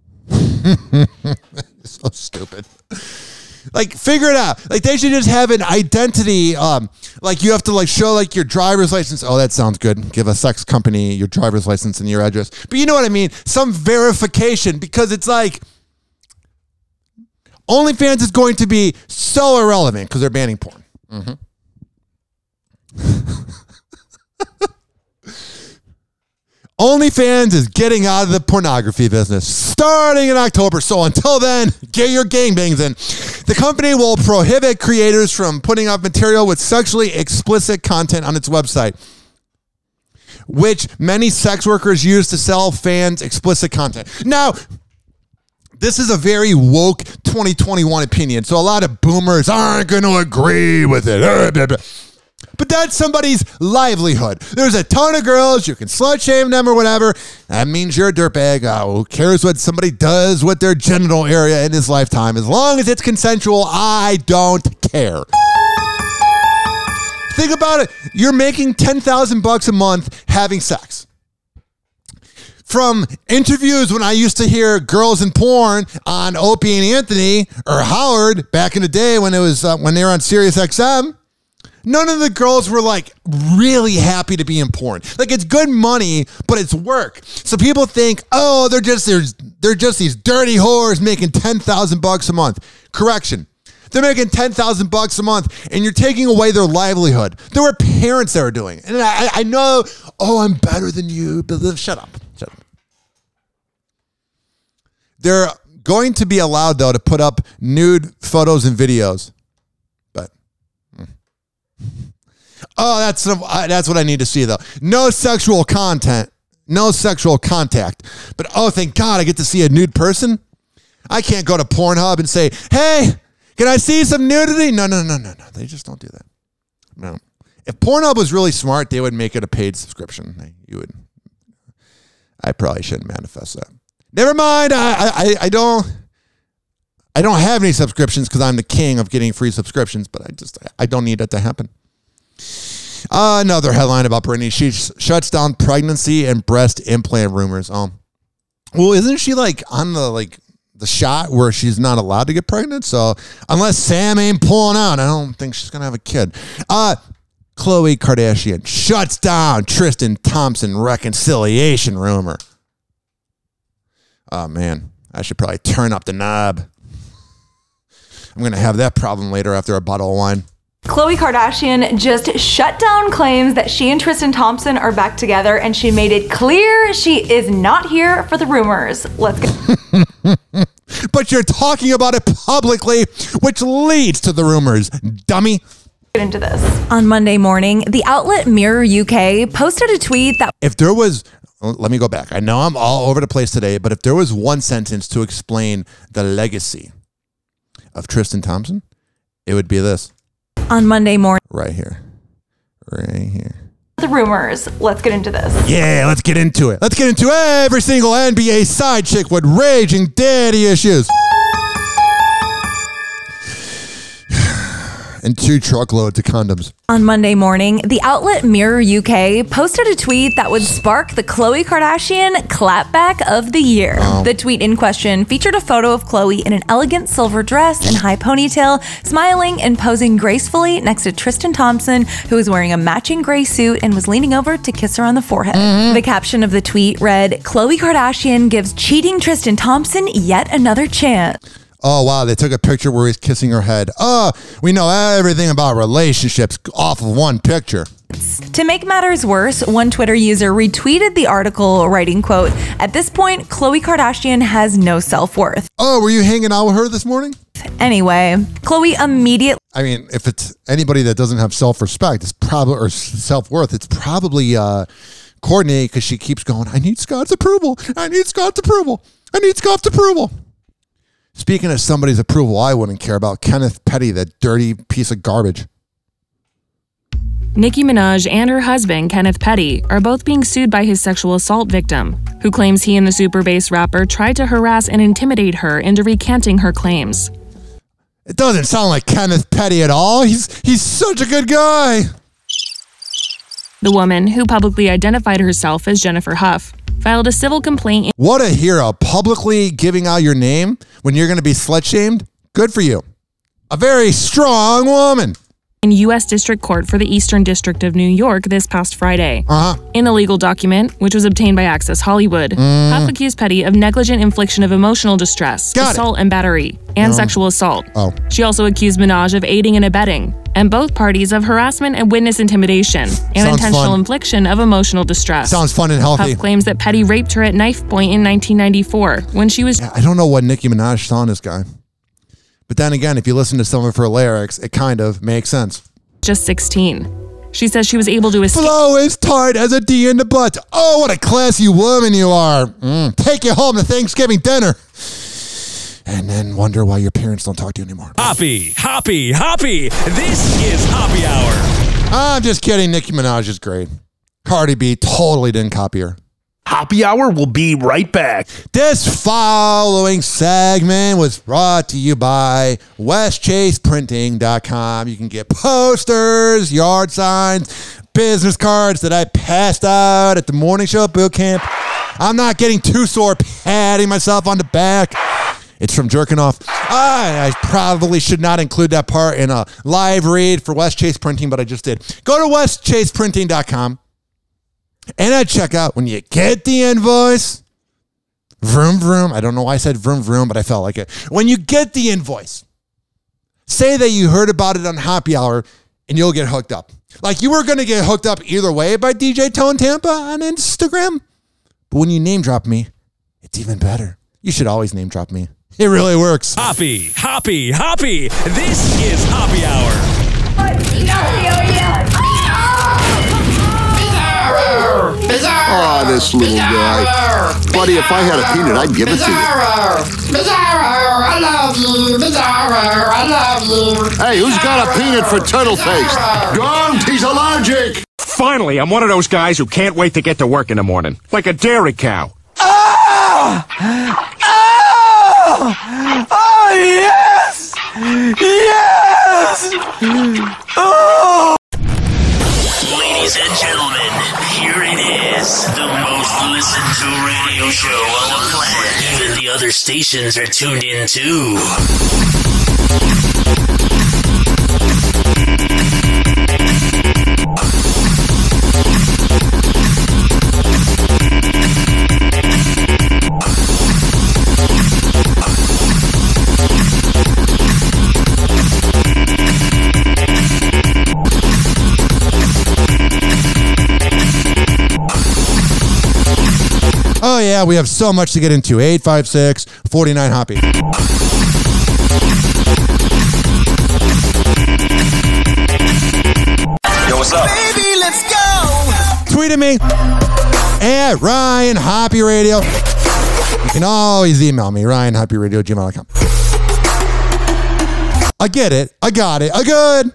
G: So stupid. Like, figure it out. Like, they should just have an identity. Um, like, you have to, like, show, like, your driver's license. Oh, that sounds good. Give a sex company your driver's license and your address. But you know what I mean? Some verification, because it's like OnlyFans is going to be so irrelevant because they're banning porn. Mm-hmm. OnlyFans is getting out of the pornography business starting in October. So until then, get your gangbangs in. The company will prohibit creators from putting up material with sexually explicit content on its website, which many sex workers use to sell fans explicit content. Now, this is a very woke twenty twenty-one opinion, so a lot of boomers aren't going to agree with it. But that's somebody's livelihood. There's a ton of girls. You can slut shame them or whatever. That means you're a dirtbag. Oh, who cares what somebody does with their genital area in his lifetime? As long as it's consensual, I don't care. Think about it. You're making ten thousand bucks a month having sex. from interviews when I used to hear girls in porn on Opie and Anthony or Howard back in the day when it was uh, when they were on Sirius X M. None of the girls were like really happy to be in porn. Like it's good money, but it's work. So people think, oh, they're just they're, they're just these dirty whores making ten thousand bucks a month. Correction. They're making ten thousand bucks a month and you're taking away their livelihood. There were parents that were doing it. And I, I know, oh, I'm better than you. But shut up. Shut up. They're going to be allowed, though, to put up nude photos and videos. But, mm. oh, that's, that's what I need to see, though. No sexual content. No sexual contact. But, oh, thank God I get to see a nude person. I can't go to Pornhub and say, hey, can I see some nudity? No, no, no, no, no. They just don't do that. No. If Pornhub was really smart, they would make it a paid subscription. You would. I probably shouldn't manifest that. Never mind. I, I, I don't. I don't have any subscriptions because I'm the king of getting free subscriptions. But I just, I don't need that to happen. Uh, another headline about Britney: she sh- shuts down pregnancy and breast implant rumors. Oh, well, isn't she like on the like? the shot where she's not allowed to get pregnant? So unless Sam ain't pulling out, I don't think she's going to have a kid. Uh, Khloe Kardashian shuts down Tristan Thompson reconciliation rumor. Oh, man. I should probably turn up the knob. I'm going to have that problem later after a bottle of wine.
A: Khloe Kardashian just shut down claims that she and Tristan Thompson are back together, and she made it clear she is not here for the rumors. Let's go.
G: But you're talking about it publicly, which leads to the rumors, dummy.
A: Get into this.
B: On Monday morning, the outlet Mirror U K posted a tweet that
G: if there was, let me go back. I know I'm all over the place today, but if there was one sentence to explain the legacy of Tristan Thompson, it would be this.
B: On Monday morning.
G: Right here. Right here.
A: The rumors. Let's get into this.
G: Yeah, let's get into it. Let's get into every single N B A side chick with raging daddy issues. And two truckloads of condoms.
B: On Monday morning, the outlet Mirror U K posted a tweet that would spark the Khloe Kardashian clapback of the year. Oh. The tweet in question featured a photo of Khloe in an elegant silver dress and high ponytail, smiling and posing gracefully next to Tristan Thompson, who was wearing a matching gray suit and was leaning over to kiss her on the forehead. Mm-hmm. The caption of the tweet read, "Khloe Kardashian gives cheating Tristan Thompson yet another chance."
G: Oh, wow. They took a picture where he's kissing her head. Oh, we know everything about relationships off of one picture.
B: To make matters worse, one Twitter user retweeted the article, writing, quote, "At this point, Khloe Kardashian has no self-worth."
G: Oh, were you hanging out with her this morning?
B: Anyway, Khloe immediately...
G: I mean, if it's anybody that doesn't have self-respect, it's probably, or self-worth, it's probably uh, Courtney, because she keeps going, I need Scott's approval. I need Scott's approval. I need Scott's approval. Speaking of somebody's approval, I wouldn't care about Kenneth Petty, that dirty piece of garbage.
D: Nicki Minaj and her husband, Kenneth Petty, are both being sued by his sexual assault victim, who claims he and the super bass rapper tried to harass and intimidate her into recanting her claims.
G: It doesn't sound like Kenneth Petty at all. He's he's such a good guy.
D: The woman, who publicly identified herself as Jennifer Huff, filed a civil complaint.
G: What a hero, publicly giving out your name when you're going to be slut-shamed. Good for you. A very strong woman.
D: In U S District Court for the Eastern District of New York this past Friday.
G: Uh-huh.
D: In a legal document, which was obtained by Access Hollywood, mm. Huff accused Petty of negligent infliction of emotional distress,
G: Got
D: assault
G: it.
D: and battery, and
G: No.
D: sexual assault.
G: Oh.
D: She also accused Minaj of aiding and abetting, and both parties of harassment and witness intimidation, and
G: Sounds
D: intentional
G: fun.
D: infliction of emotional distress.
G: Sounds fun and healthy.
D: Huff claims that Petty raped her at knife point in nineteen ninety-four when she was...
G: I don't know what Nicki Minaj saw in this guy. But then again, if you listen to some of her lyrics, it kind of makes sense.
D: just sixteen. She says she was able to escape.
G: Flow is tight as a D in the butt. Oh, what a classy woman you are. Mm. Take you home to Thanksgiving dinner. And then wonder why your parents don't talk to you anymore.
E: Hoppy, hoppy, hoppy. This is Hoppy Hour.
G: I'm just kidding. Nicki Minaj is great. Cardi B totally didn't copy her.
N: Hoppy Hour will be right back.
G: This following segment was brought to you by west chase printing dot com. You can get posters, yard signs, business cards that I passed out at the morning show boot camp. I'm not getting too sore patting myself on the back. It's from jerking off. I, I probably should not include that part in a live read for West Chase Printing, but I just did. Go to west chase printing dot com and at checkout, when you get the invoice, vroom, vroom. I don't know why I said vroom, vroom, but I felt like it. When you get the invoice, say that you heard about it on Happy Hour and you'll get hooked up. Like you were going to get hooked up either way by D J Tone Tampa on Instagram. But when you name drop me, it's even better. You should always name drop me. It really works.
E: Hoppy, Hoppy, Hoppy. This is Happy Hour.
K: Oh, this little guy. Buddy, if I had a peanut, I'd give it to you.
J: Bizarro, I love you. Bizarro, I love you.
K: Hey, who's got a peanut for turtle face? Don't, he's allergic.
L: Finally, I'm one of those guys who can't wait to get to work in the morning. Like a dairy cow.
J: Oh! Oh! Oh, yes! Yes! Oh!
F: Ladies and gentlemen, here it is. The most listened to radio show on the planet. Even the other stations are tuned in too.
G: Oh, yeah, we have so much to get into. eight five six, four nine, Hoppy.
C: Yo, what's up?
J: Baby, let's go.
G: Tweet at me at Ryan Hoppy Radio. You can always email me, Ryan Hoppy Radio at gmail dot com. I get it. I got it. I good.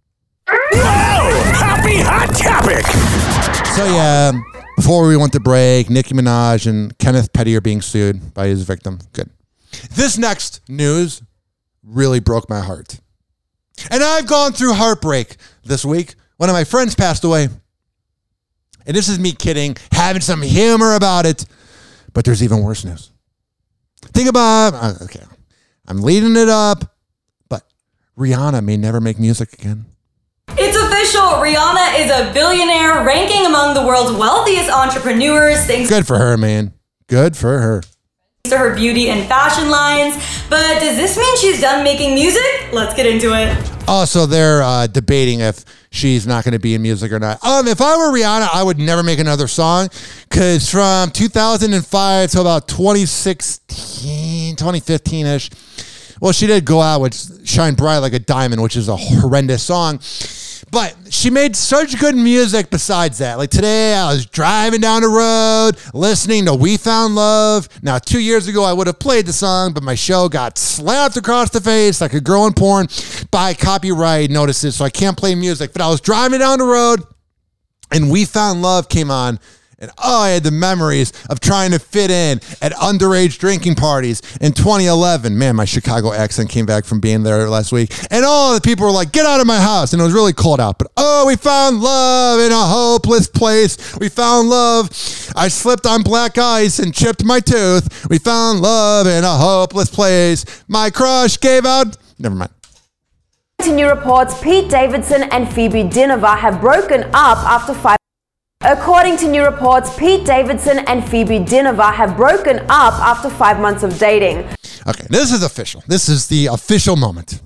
L: Oh, Happy Hot Topic.
G: So, yeah. Before we went to break, Nicki Minaj and Kenneth Petty are being sued by his victim. Good. This next news really broke my heart. And I've gone through heartbreak this week. One of my friends passed away. And this is me kidding, having some humor about it. But there's even worse news. Think about, uh, okay, I'm leading it up, but Rihanna may never make music again.
M: It's official. Rihanna is a billionaire, ranking among the world's wealthiest entrepreneurs thanks
G: Good for her, man. Good for her.
M: to her beauty and fashion lines. But does this mean she's done making music? Let's get into it.
G: Also, they're uh, debating if she's not going to be in music or not. Um, if I were Rihanna, I would never make another song because from two thousand five to about twenty sixteen, twenty fifteen-ish, well, she did go out with Shine Bright Like a Diamond, which is a horrendous song. But she made such good music besides that. Like today, I was driving down the road, listening to We Found Love. Now, two years ago, I would have played the song, but my show got slapped across the face like a girl in porn by copyright notices, so I can't play music. But I was driving down the road, and We Found Love came on. And oh, I had the memories of trying to fit in at underage drinking parties in twenty eleven. Man, my Chicago accent came back from being there last week. And all the people were like, get out of my house. And it was really cold out. But oh, we found love in a hopeless place. We found love. I slipped on black ice and chipped my tooth. We found love in a hopeless place. My crush gave out. Never mind.
Q: New reports, Pete Davidson and Phoebe Dynevor have broken up after five. According to new reports, Pete Davidson and Phoebe Dynevor have broken up after five months of dating.
G: Okay, this is official. This is the official moment.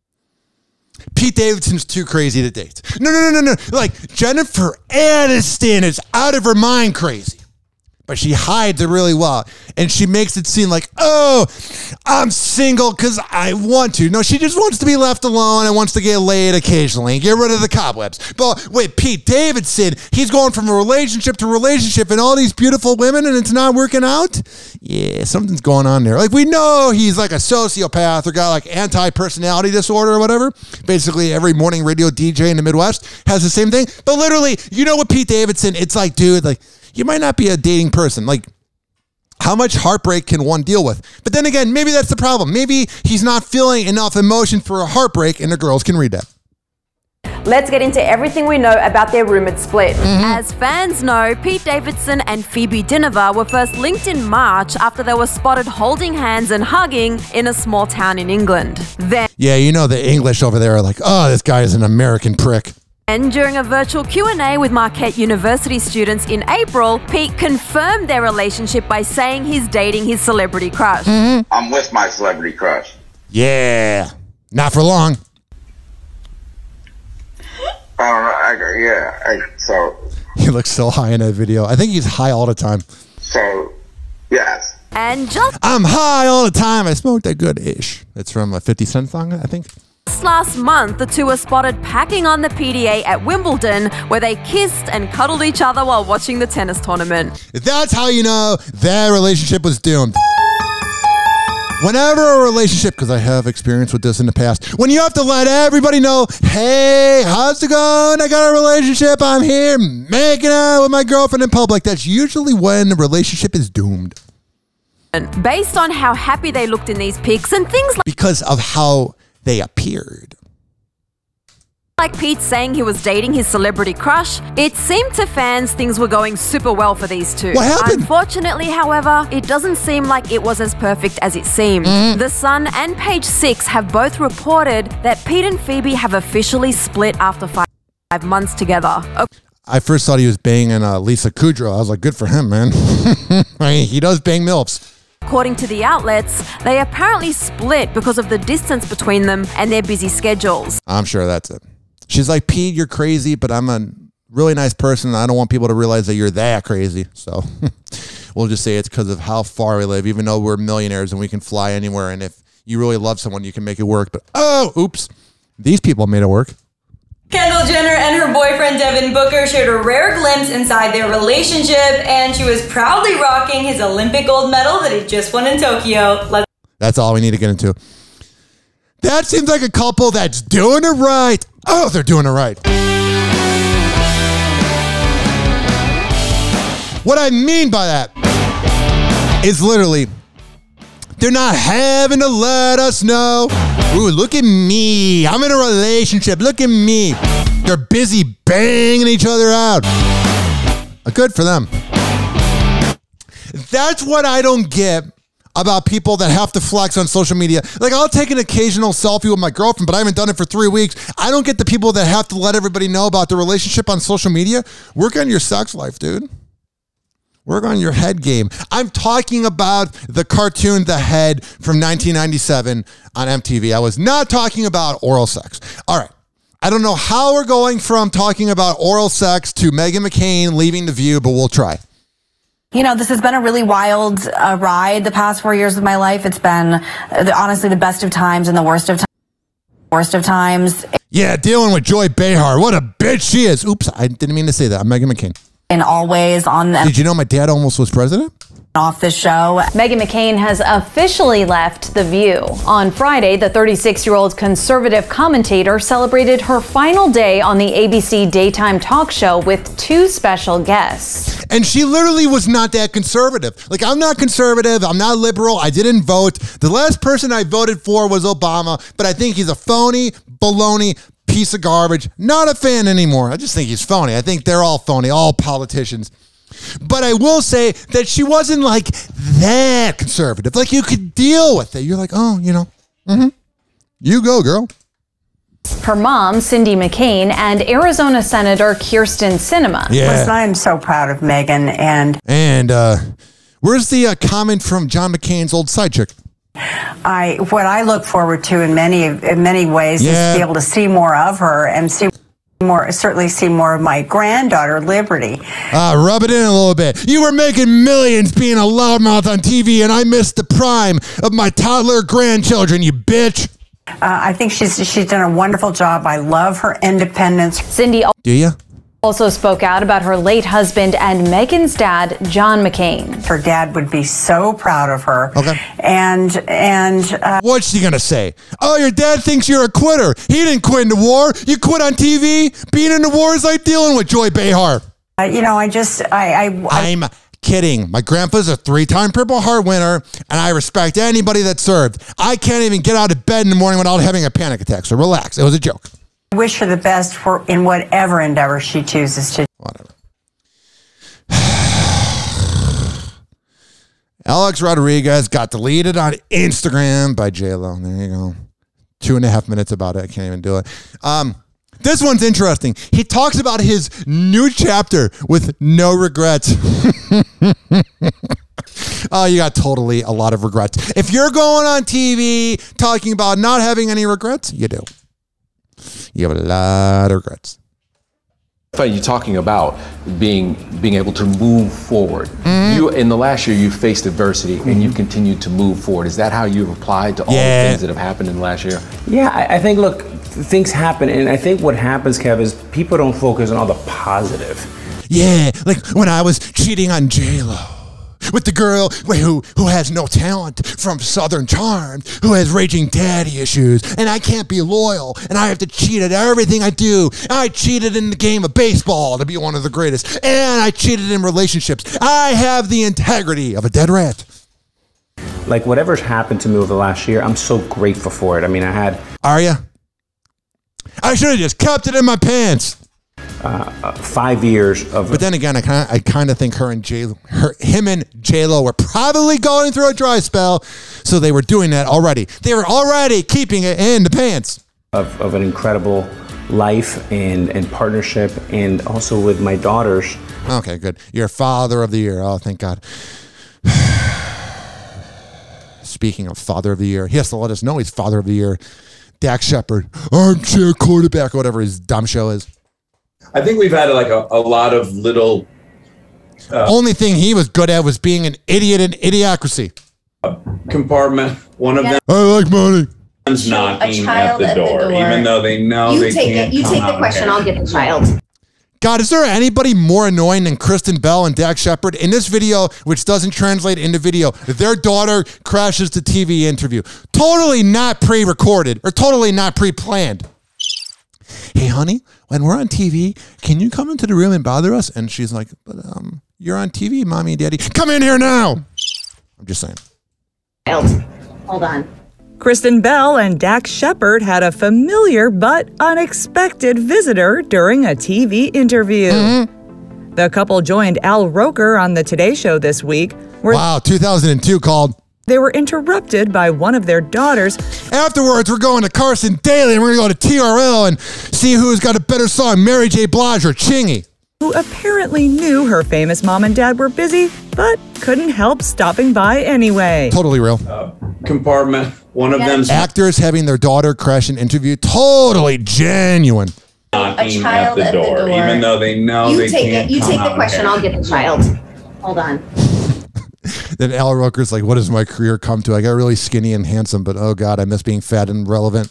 G: Pete Davidson's too crazy to date. No, no, no, no, no. Like, Jennifer Aniston is out of her mind crazy. But she hides it really well. And she makes it seem like, oh, I'm single because I want to. No, she just wants to be left alone and wants to get laid occasionally and get rid of the cobwebs. But wait, Pete Davidson, he's going from a relationship to relationship and all these beautiful women and it's not working out? Yeah, something's going on there. Like, we know he's like a sociopath or got like anti-personality disorder or whatever. Basically, every morning radio D J in the Midwest has the same thing. But literally, you know what, Pete Davidson, it's like, dude, like, you might not be a dating person. Like, how much heartbreak can one deal with? But then again, maybe that's the problem. Maybe he's not feeling enough emotion for a heartbreak, and the girls can read that.
Q: Let's get into everything we know about their rumored split.
G: Mm-hmm.
Q: As fans know, Pete Davidson and Phoebe Dynevor were first linked in March after they were spotted holding hands and hugging in a small town in England. Then,
G: Yeah, you know the English over there are like, oh, this guy is an American prick.
Q: And during a virtual Q and A with Marquette University students in April, Pete confirmed their relationship by saying he's dating his celebrity crush.
G: Mm-hmm.
P: I'm with my celebrity crush.
G: Yeah, not for long.
P: I don't know. I, yeah. I, so.
G: He looks so high in that video. I think he's high all the time.
P: So, yes.
Q: And just
G: I'm high all the time. I smoke that good ish. That's from a fifty Cent song, I think.
Q: last month, the two were spotted packing on the P D A at Wimbledon, where they kissed and cuddled each other while watching the tennis tournament.
G: That's how you know their relationship was doomed. Whenever a relationship, because I have experience with this in the past, when you have to let everybody know, hey, how's it going? I got a relationship. I'm here making out with my girlfriend in public. That's usually when the relationship is doomed.
Q: Based on how happy they looked in these pics and things like...
G: Because of how they appeared.
Q: Like Pete saying he was dating his celebrity crush, it seemed to fans things were going super well for these two.
G: What happened?
Q: Unfortunately, however, it doesn't seem like it was as perfect as it seemed.
G: Mm.
Q: The Sun and Page Six have both reported that Pete and Phoebe have officially split after five, five months together.
G: I first thought he was banging uh, Lisa Kudrow. I was like, good for him, man. I mean, he does bang MILFs.
Q: According to the outlets, they apparently split because of the distance between them and their busy schedules.
G: I'm sure that's it. She's like, Pete, you're crazy, but I'm a really nice person. And I don't want people to realize that you're that crazy. So we'll just say it's because of how far we live, even though we're millionaires and we can fly anywhere. And if you really love someone, you can make it work. But, oh, oops, these people made it work.
M: Kendall Jenner and her boyfriend Devin Booker shared a rare glimpse inside their relationship, and she was proudly rocking his Olympic gold medal that he just won in Tokyo. Let's
G: That's all we need to get into. That seems like a couple that's doing it right. Oh, they're doing it right. What I mean by that is literally, they're not having to let us know. Ooh, look at me. I'm in a relationship. Look at me. They're busy banging each other out. Good for them. That's what I don't get about people that have to flex on social media. Like, I'll take an occasional selfie with my girlfriend, but I haven't done it for three weeks. I don't get the people that have to let everybody know about the relationship on social media. Work on your sex life, dude. Work on your head game. I'm talking about the cartoon The Head from nineteen ninety-seven on M T V. I was not talking about oral sex. All right. I don't know how we're going from talking about oral sex to Meghan McCain leaving The View, but we'll try.
R: You know, this has been a really wild uh, ride the past four years of my life. It's been uh, the, honestly the best of times and the worst of times. Worst of times.
G: Yeah, dealing with Joy Behar. What a bitch she is. Oops, I didn't mean to say that. I'm Meghan McCain.
R: And always on them.
G: Did you know my dad almost was president?
R: Off the show.
S: Meghan McCain has officially left The View. On Friday, the thirty-six-year-old conservative commentator celebrated her final day on the A B C daytime talk show with two special guests.
G: And she literally was not that conservative. Like, I'm not conservative. I'm not liberal. I didn't vote. The last person I voted for was Obama, but I think he's a phony, baloney, piece of garbage. Not a fan anymore. I just think he's phony. I think they're all phony, all politicians. But I will say that she wasn't like that conservative. Like, you could deal with it. You're like, oh, you know, mm-hmm. You go, girl.
S: Her mom, Cindy McCain, and Arizona Senator Kyrsten Sinema.
G: Yeah.
T: Listen, I am so proud of Meghan. And
G: and uh, where's the uh, comment from John McCain's old side chick?
T: I what I look forward to in many in many ways
G: Yeah.
T: is to be able to see more of her and see more, certainly see more of my granddaughter, Liberty.
G: Uh, rub it in a little bit. You were making millions being a loudmouth on T V, and I missed the prime of my toddler grandchildren, you bitch.
T: Uh, I think she's she's done a wonderful job. I love her independence.
S: Cindy
G: Do you?
S: also spoke out about her late husband and Meghan's dad, John McCain.
T: Her dad would be so proud of her.
G: Okay.
T: And and uh,
G: What's she gonna say? Oh, your dad thinks you're a quitter. He didn't quit in the war. You quit on T V. Being in the war is like dealing with Joy Behar.
T: uh, you know, I just I, I, I
G: I'm kidding. My grandpa's a three-time Purple Heart winner, and I respect anybody that served. I can't even get out of bed in the morning without having a panic attack, so relax. It was a joke.
T: I wish her the best for in whatever endeavor she chooses to.
G: Whatever. Alex Rodriguez got deleted on Instagram by J-Lo. There you go. Two and a half minutes about it. I can't even do it. Um, this one's interesting. He talks about his new chapter with no regrets. Oh, you got totally a lot of regrets. If you're going on T V talking about not having any regrets, you do. You have a lot of regrets.
U: You're talking about being being able to move forward. Mm-hmm. You in the last year you faced adversity mm-hmm. and you continued to move forward. Is that how you've applied to all yeah. the things that have happened in the last year?
V: Yeah, I, I think look, things happen, and I think what happens, Kev, is people don't focus on all the positive.
G: Yeah, like when I was cheating on J-Lo. With the girl who who has no talent from Southern Charm, who has raging daddy issues, and I can't be loyal, and I have to cheat at everything I do. I cheated in the game of baseball to be one of the greatest, and I cheated in relationships. I have the integrity of a dead rat.
V: Like whatever's happened to me over the last year, I'm so grateful for it. I mean, I had...
G: Are you? I should have just kept it in my pants.
V: Uh, uh, five years of.
G: But then again, I kind of, I kind of think her and J, her, him and J-Lo were probably going through a dry spell, so they were doing that already. They were already keeping it in the pants.
V: Of, of an incredible life and and partnership, and also with my daughters.
G: Okay, good. You're father of the year. Oh, thank God. Speaking of father of the year, he has to let us know he's father of the year. Dax Shepard, armchair quarterback, whatever his dumb show is.
W: I think we've had like a, a lot of little. Uh,
G: Only thing he was good at was being an idiot in Idiocracy.
W: Compartment. One of them.
G: I like money.
W: Knocking at the, at the door, even though they know
X: you
W: they
X: take
W: can't.
X: It, you
W: come
X: take the
W: out
X: question.
W: here.
X: I'll get the child.
G: God, is there anybody more annoying than Kristen Bell and Dax Shepard? In this video, which doesn't translate into video, their daughter crashes the T V interview. Totally not pre-recorded or totally not pre-planned. Hey, honey, when we're on T V, can you come into the room and bother us? And she's like, but um, you're on T V, mommy and daddy. Come in here now. I'm just saying.
X: Hold on.
Y: Kristen Bell and Dax Shepard had a familiar but unexpected visitor during a T V interview. Mm-hmm. The couple joined Al Roker on the Today Show this week. Where
G: wow, two thousand two called.
Y: They were interrupted by one of their daughters.
G: Afterwards, we're going to Carson Daly and we're going to go to T R L and see who's got a better song, Mary J. Blige or Chingy.
Y: Who apparently knew her famous mom and dad were busy, but couldn't help stopping by anyway.
G: Totally real.
W: Uh, compartment. One of them.
G: Actors having their daughter crash an interview. Totally genuine.
W: Knocking at the, at door, the door, even though they know
X: you
W: they
X: take
W: can't.
X: It, you
W: come
X: take the
W: out
X: question.
W: here.
X: I'll get the child. Hold on.
G: Then Al Roker's like, what does my career come to? I got really skinny and handsome, but oh God, I miss being fat and relevant.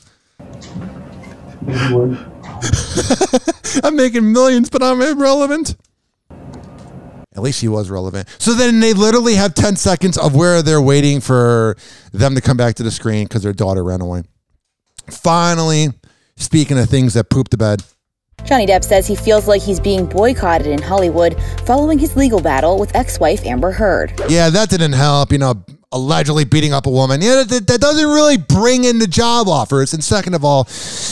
G: I'm making millions, but I'm irrelevant. At least he was relevant. So then they literally have ten seconds of where they're waiting for them to come back to the screen because their daughter ran away. Finally, speaking of things that poop the bed.
Z: Johnny Depp says he feels like he's being boycotted in Hollywood following his legal battle with ex-wife Amber Heard.
G: Yeah, that didn't help, you know, allegedly beating up a woman. Yeah, that, that doesn't really bring in the job offers. And second of all,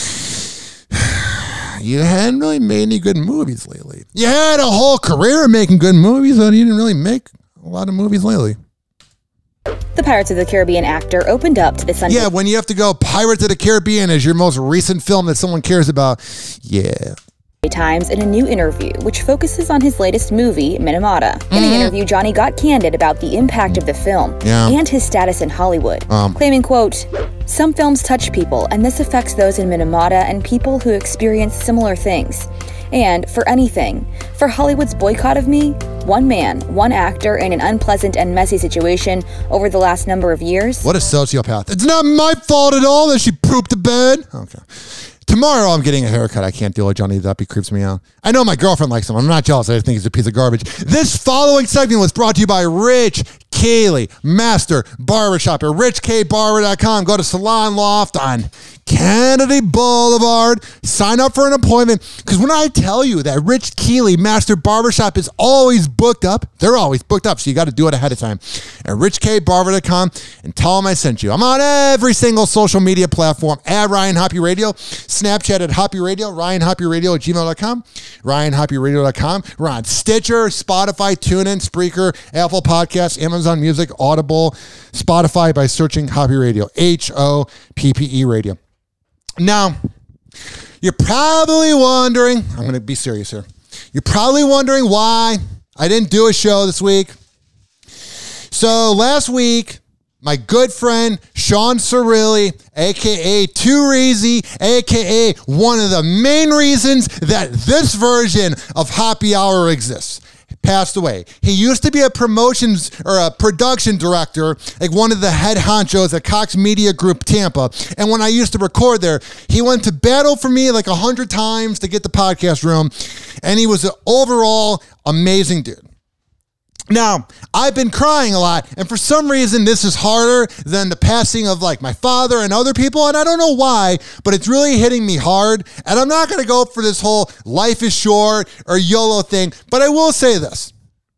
G: you hadn't really made any good movies lately. You had a whole career making good movies, but you didn't really make a lot of movies lately.
Z: The Pirates of the Caribbean actor opened up to the Sunday
G: Yeah, when you have to go Pirates of the Caribbean as your most recent film that someone cares about, yeah.
Z: Times in a new interview, which focuses on his latest movie, Minamata. In mm-hmm. the interview, Johnny got candid about the impact of the film
G: yeah.
Z: and his status in Hollywood, um. claiming, quote, some films touch people, and this affects those in Minamata and people who experience similar things. And for anything, for Hollywood's boycott of me, one man, one actor in an unpleasant and messy situation over the last number of years.
G: What a sociopath. It's not my fault at all that she pooped the bed. Okay. Tomorrow I'm getting a haircut. I can't deal with Johnny Depp. He creeps me out. I know my girlfriend likes him. I'm not jealous. I just think he's a piece of garbage. This following segment was brought to you by Rich Kaylee, Master Barbershop at rich k barber dot com. Go to Salon Loft on Kennedy Boulevard. Sign up for an appointment. Because when I tell you that Rich Keeley Master Barbershop is always booked up, they're always booked up, so you got to do it ahead of time. At rich k barber dot com and tell them I sent you. I'm on every single social media platform at Ryan Hoppy Radio, Snapchat at Hoppy Radio, Ryan Hoppy Radio at gmail dot com, Ryan Hoppy Radio dot com. We're on Stitcher, Spotify, TuneIn, Spreaker, Apple Podcasts, Amazon Music, Audible, Spotify by searching Hoppy Radio, H O P P E Radio. Now, you're probably wondering, I'm going to be serious here. You're probably wondering why I didn't do a show this week. So last week, my good friend Sean Cirilli, a k a. Too Reezy, a k a one of the main reasons that this version of Hoppy Hour exists, passed away. He used to be a promotions or a production director, like one of the head honchos at Cox Media Group Tampa. And when I used to record there, he went to battle for me like a hundred times to get the podcast room. And he was an overall amazing dude. Now, I've been crying a lot, and for some reason, this is harder than the passing of like my father and other people, and I don't know why, but it's really hitting me hard, and I'm not going to go for this whole life is short or YOLO thing, but I will say this.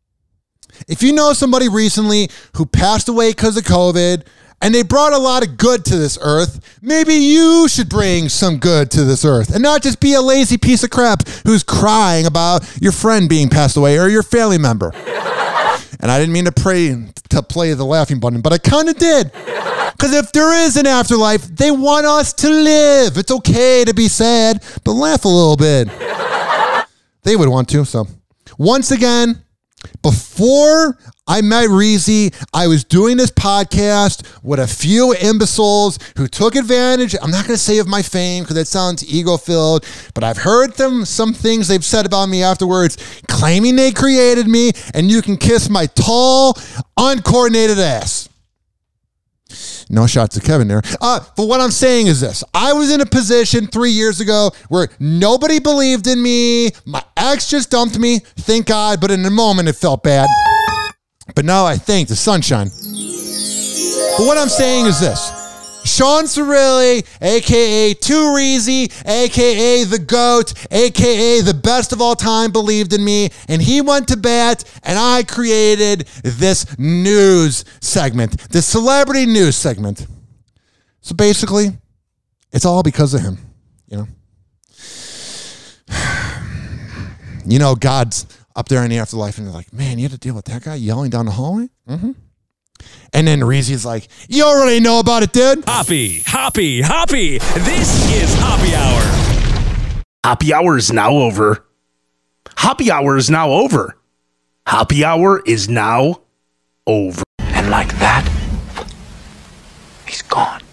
G: If you know somebody recently who passed away because of COVID, and they brought a lot of good to this earth, maybe you should bring some good to this earth and not just be a lazy piece of crap who's crying about your friend being passed away or your family member. And I didn't mean to pray to play the laughing button, but I kind of did. Because if there is an afterlife, they want us to live. It's okay to be sad, but laugh a little bit. They would want to. So once again, before I met Reezy, I was doing this podcast with a few imbeciles who took advantage. I'm not going to say of my fame because that sounds ego-filled, but I've heard them, some things they've said about me afterwards, claiming they created me, and you can kiss my tall, uncoordinated ass. No shots at Kevin there. Uh, but what I'm saying is this. I was in a position three years ago where nobody believed in me. My ex just dumped me. Thank God. But in the moment, it felt bad. But now I thank the sunshine. But what I'm saying is this. Sean Cirilli, a k a. Too Reezy, a k a the GOAT, a k a the best of all time, believed in me, and he went to bat, and I created this news segment, this celebrity news segment. So basically, it's all because of him, you know. You know, God's up there in the afterlife, and they're like, man, you had to deal with that guy yelling down the hallway? Mm-hmm. And then Reezy's like, you already know about it, dude.
E: Hoppy, Hoppy, Hoppy. This is Hoppy Hour.
N: Hoppy Hour is now over. Hoppy Hour is now over. Hoppy Hour is now over.
A: And like that, he's gone.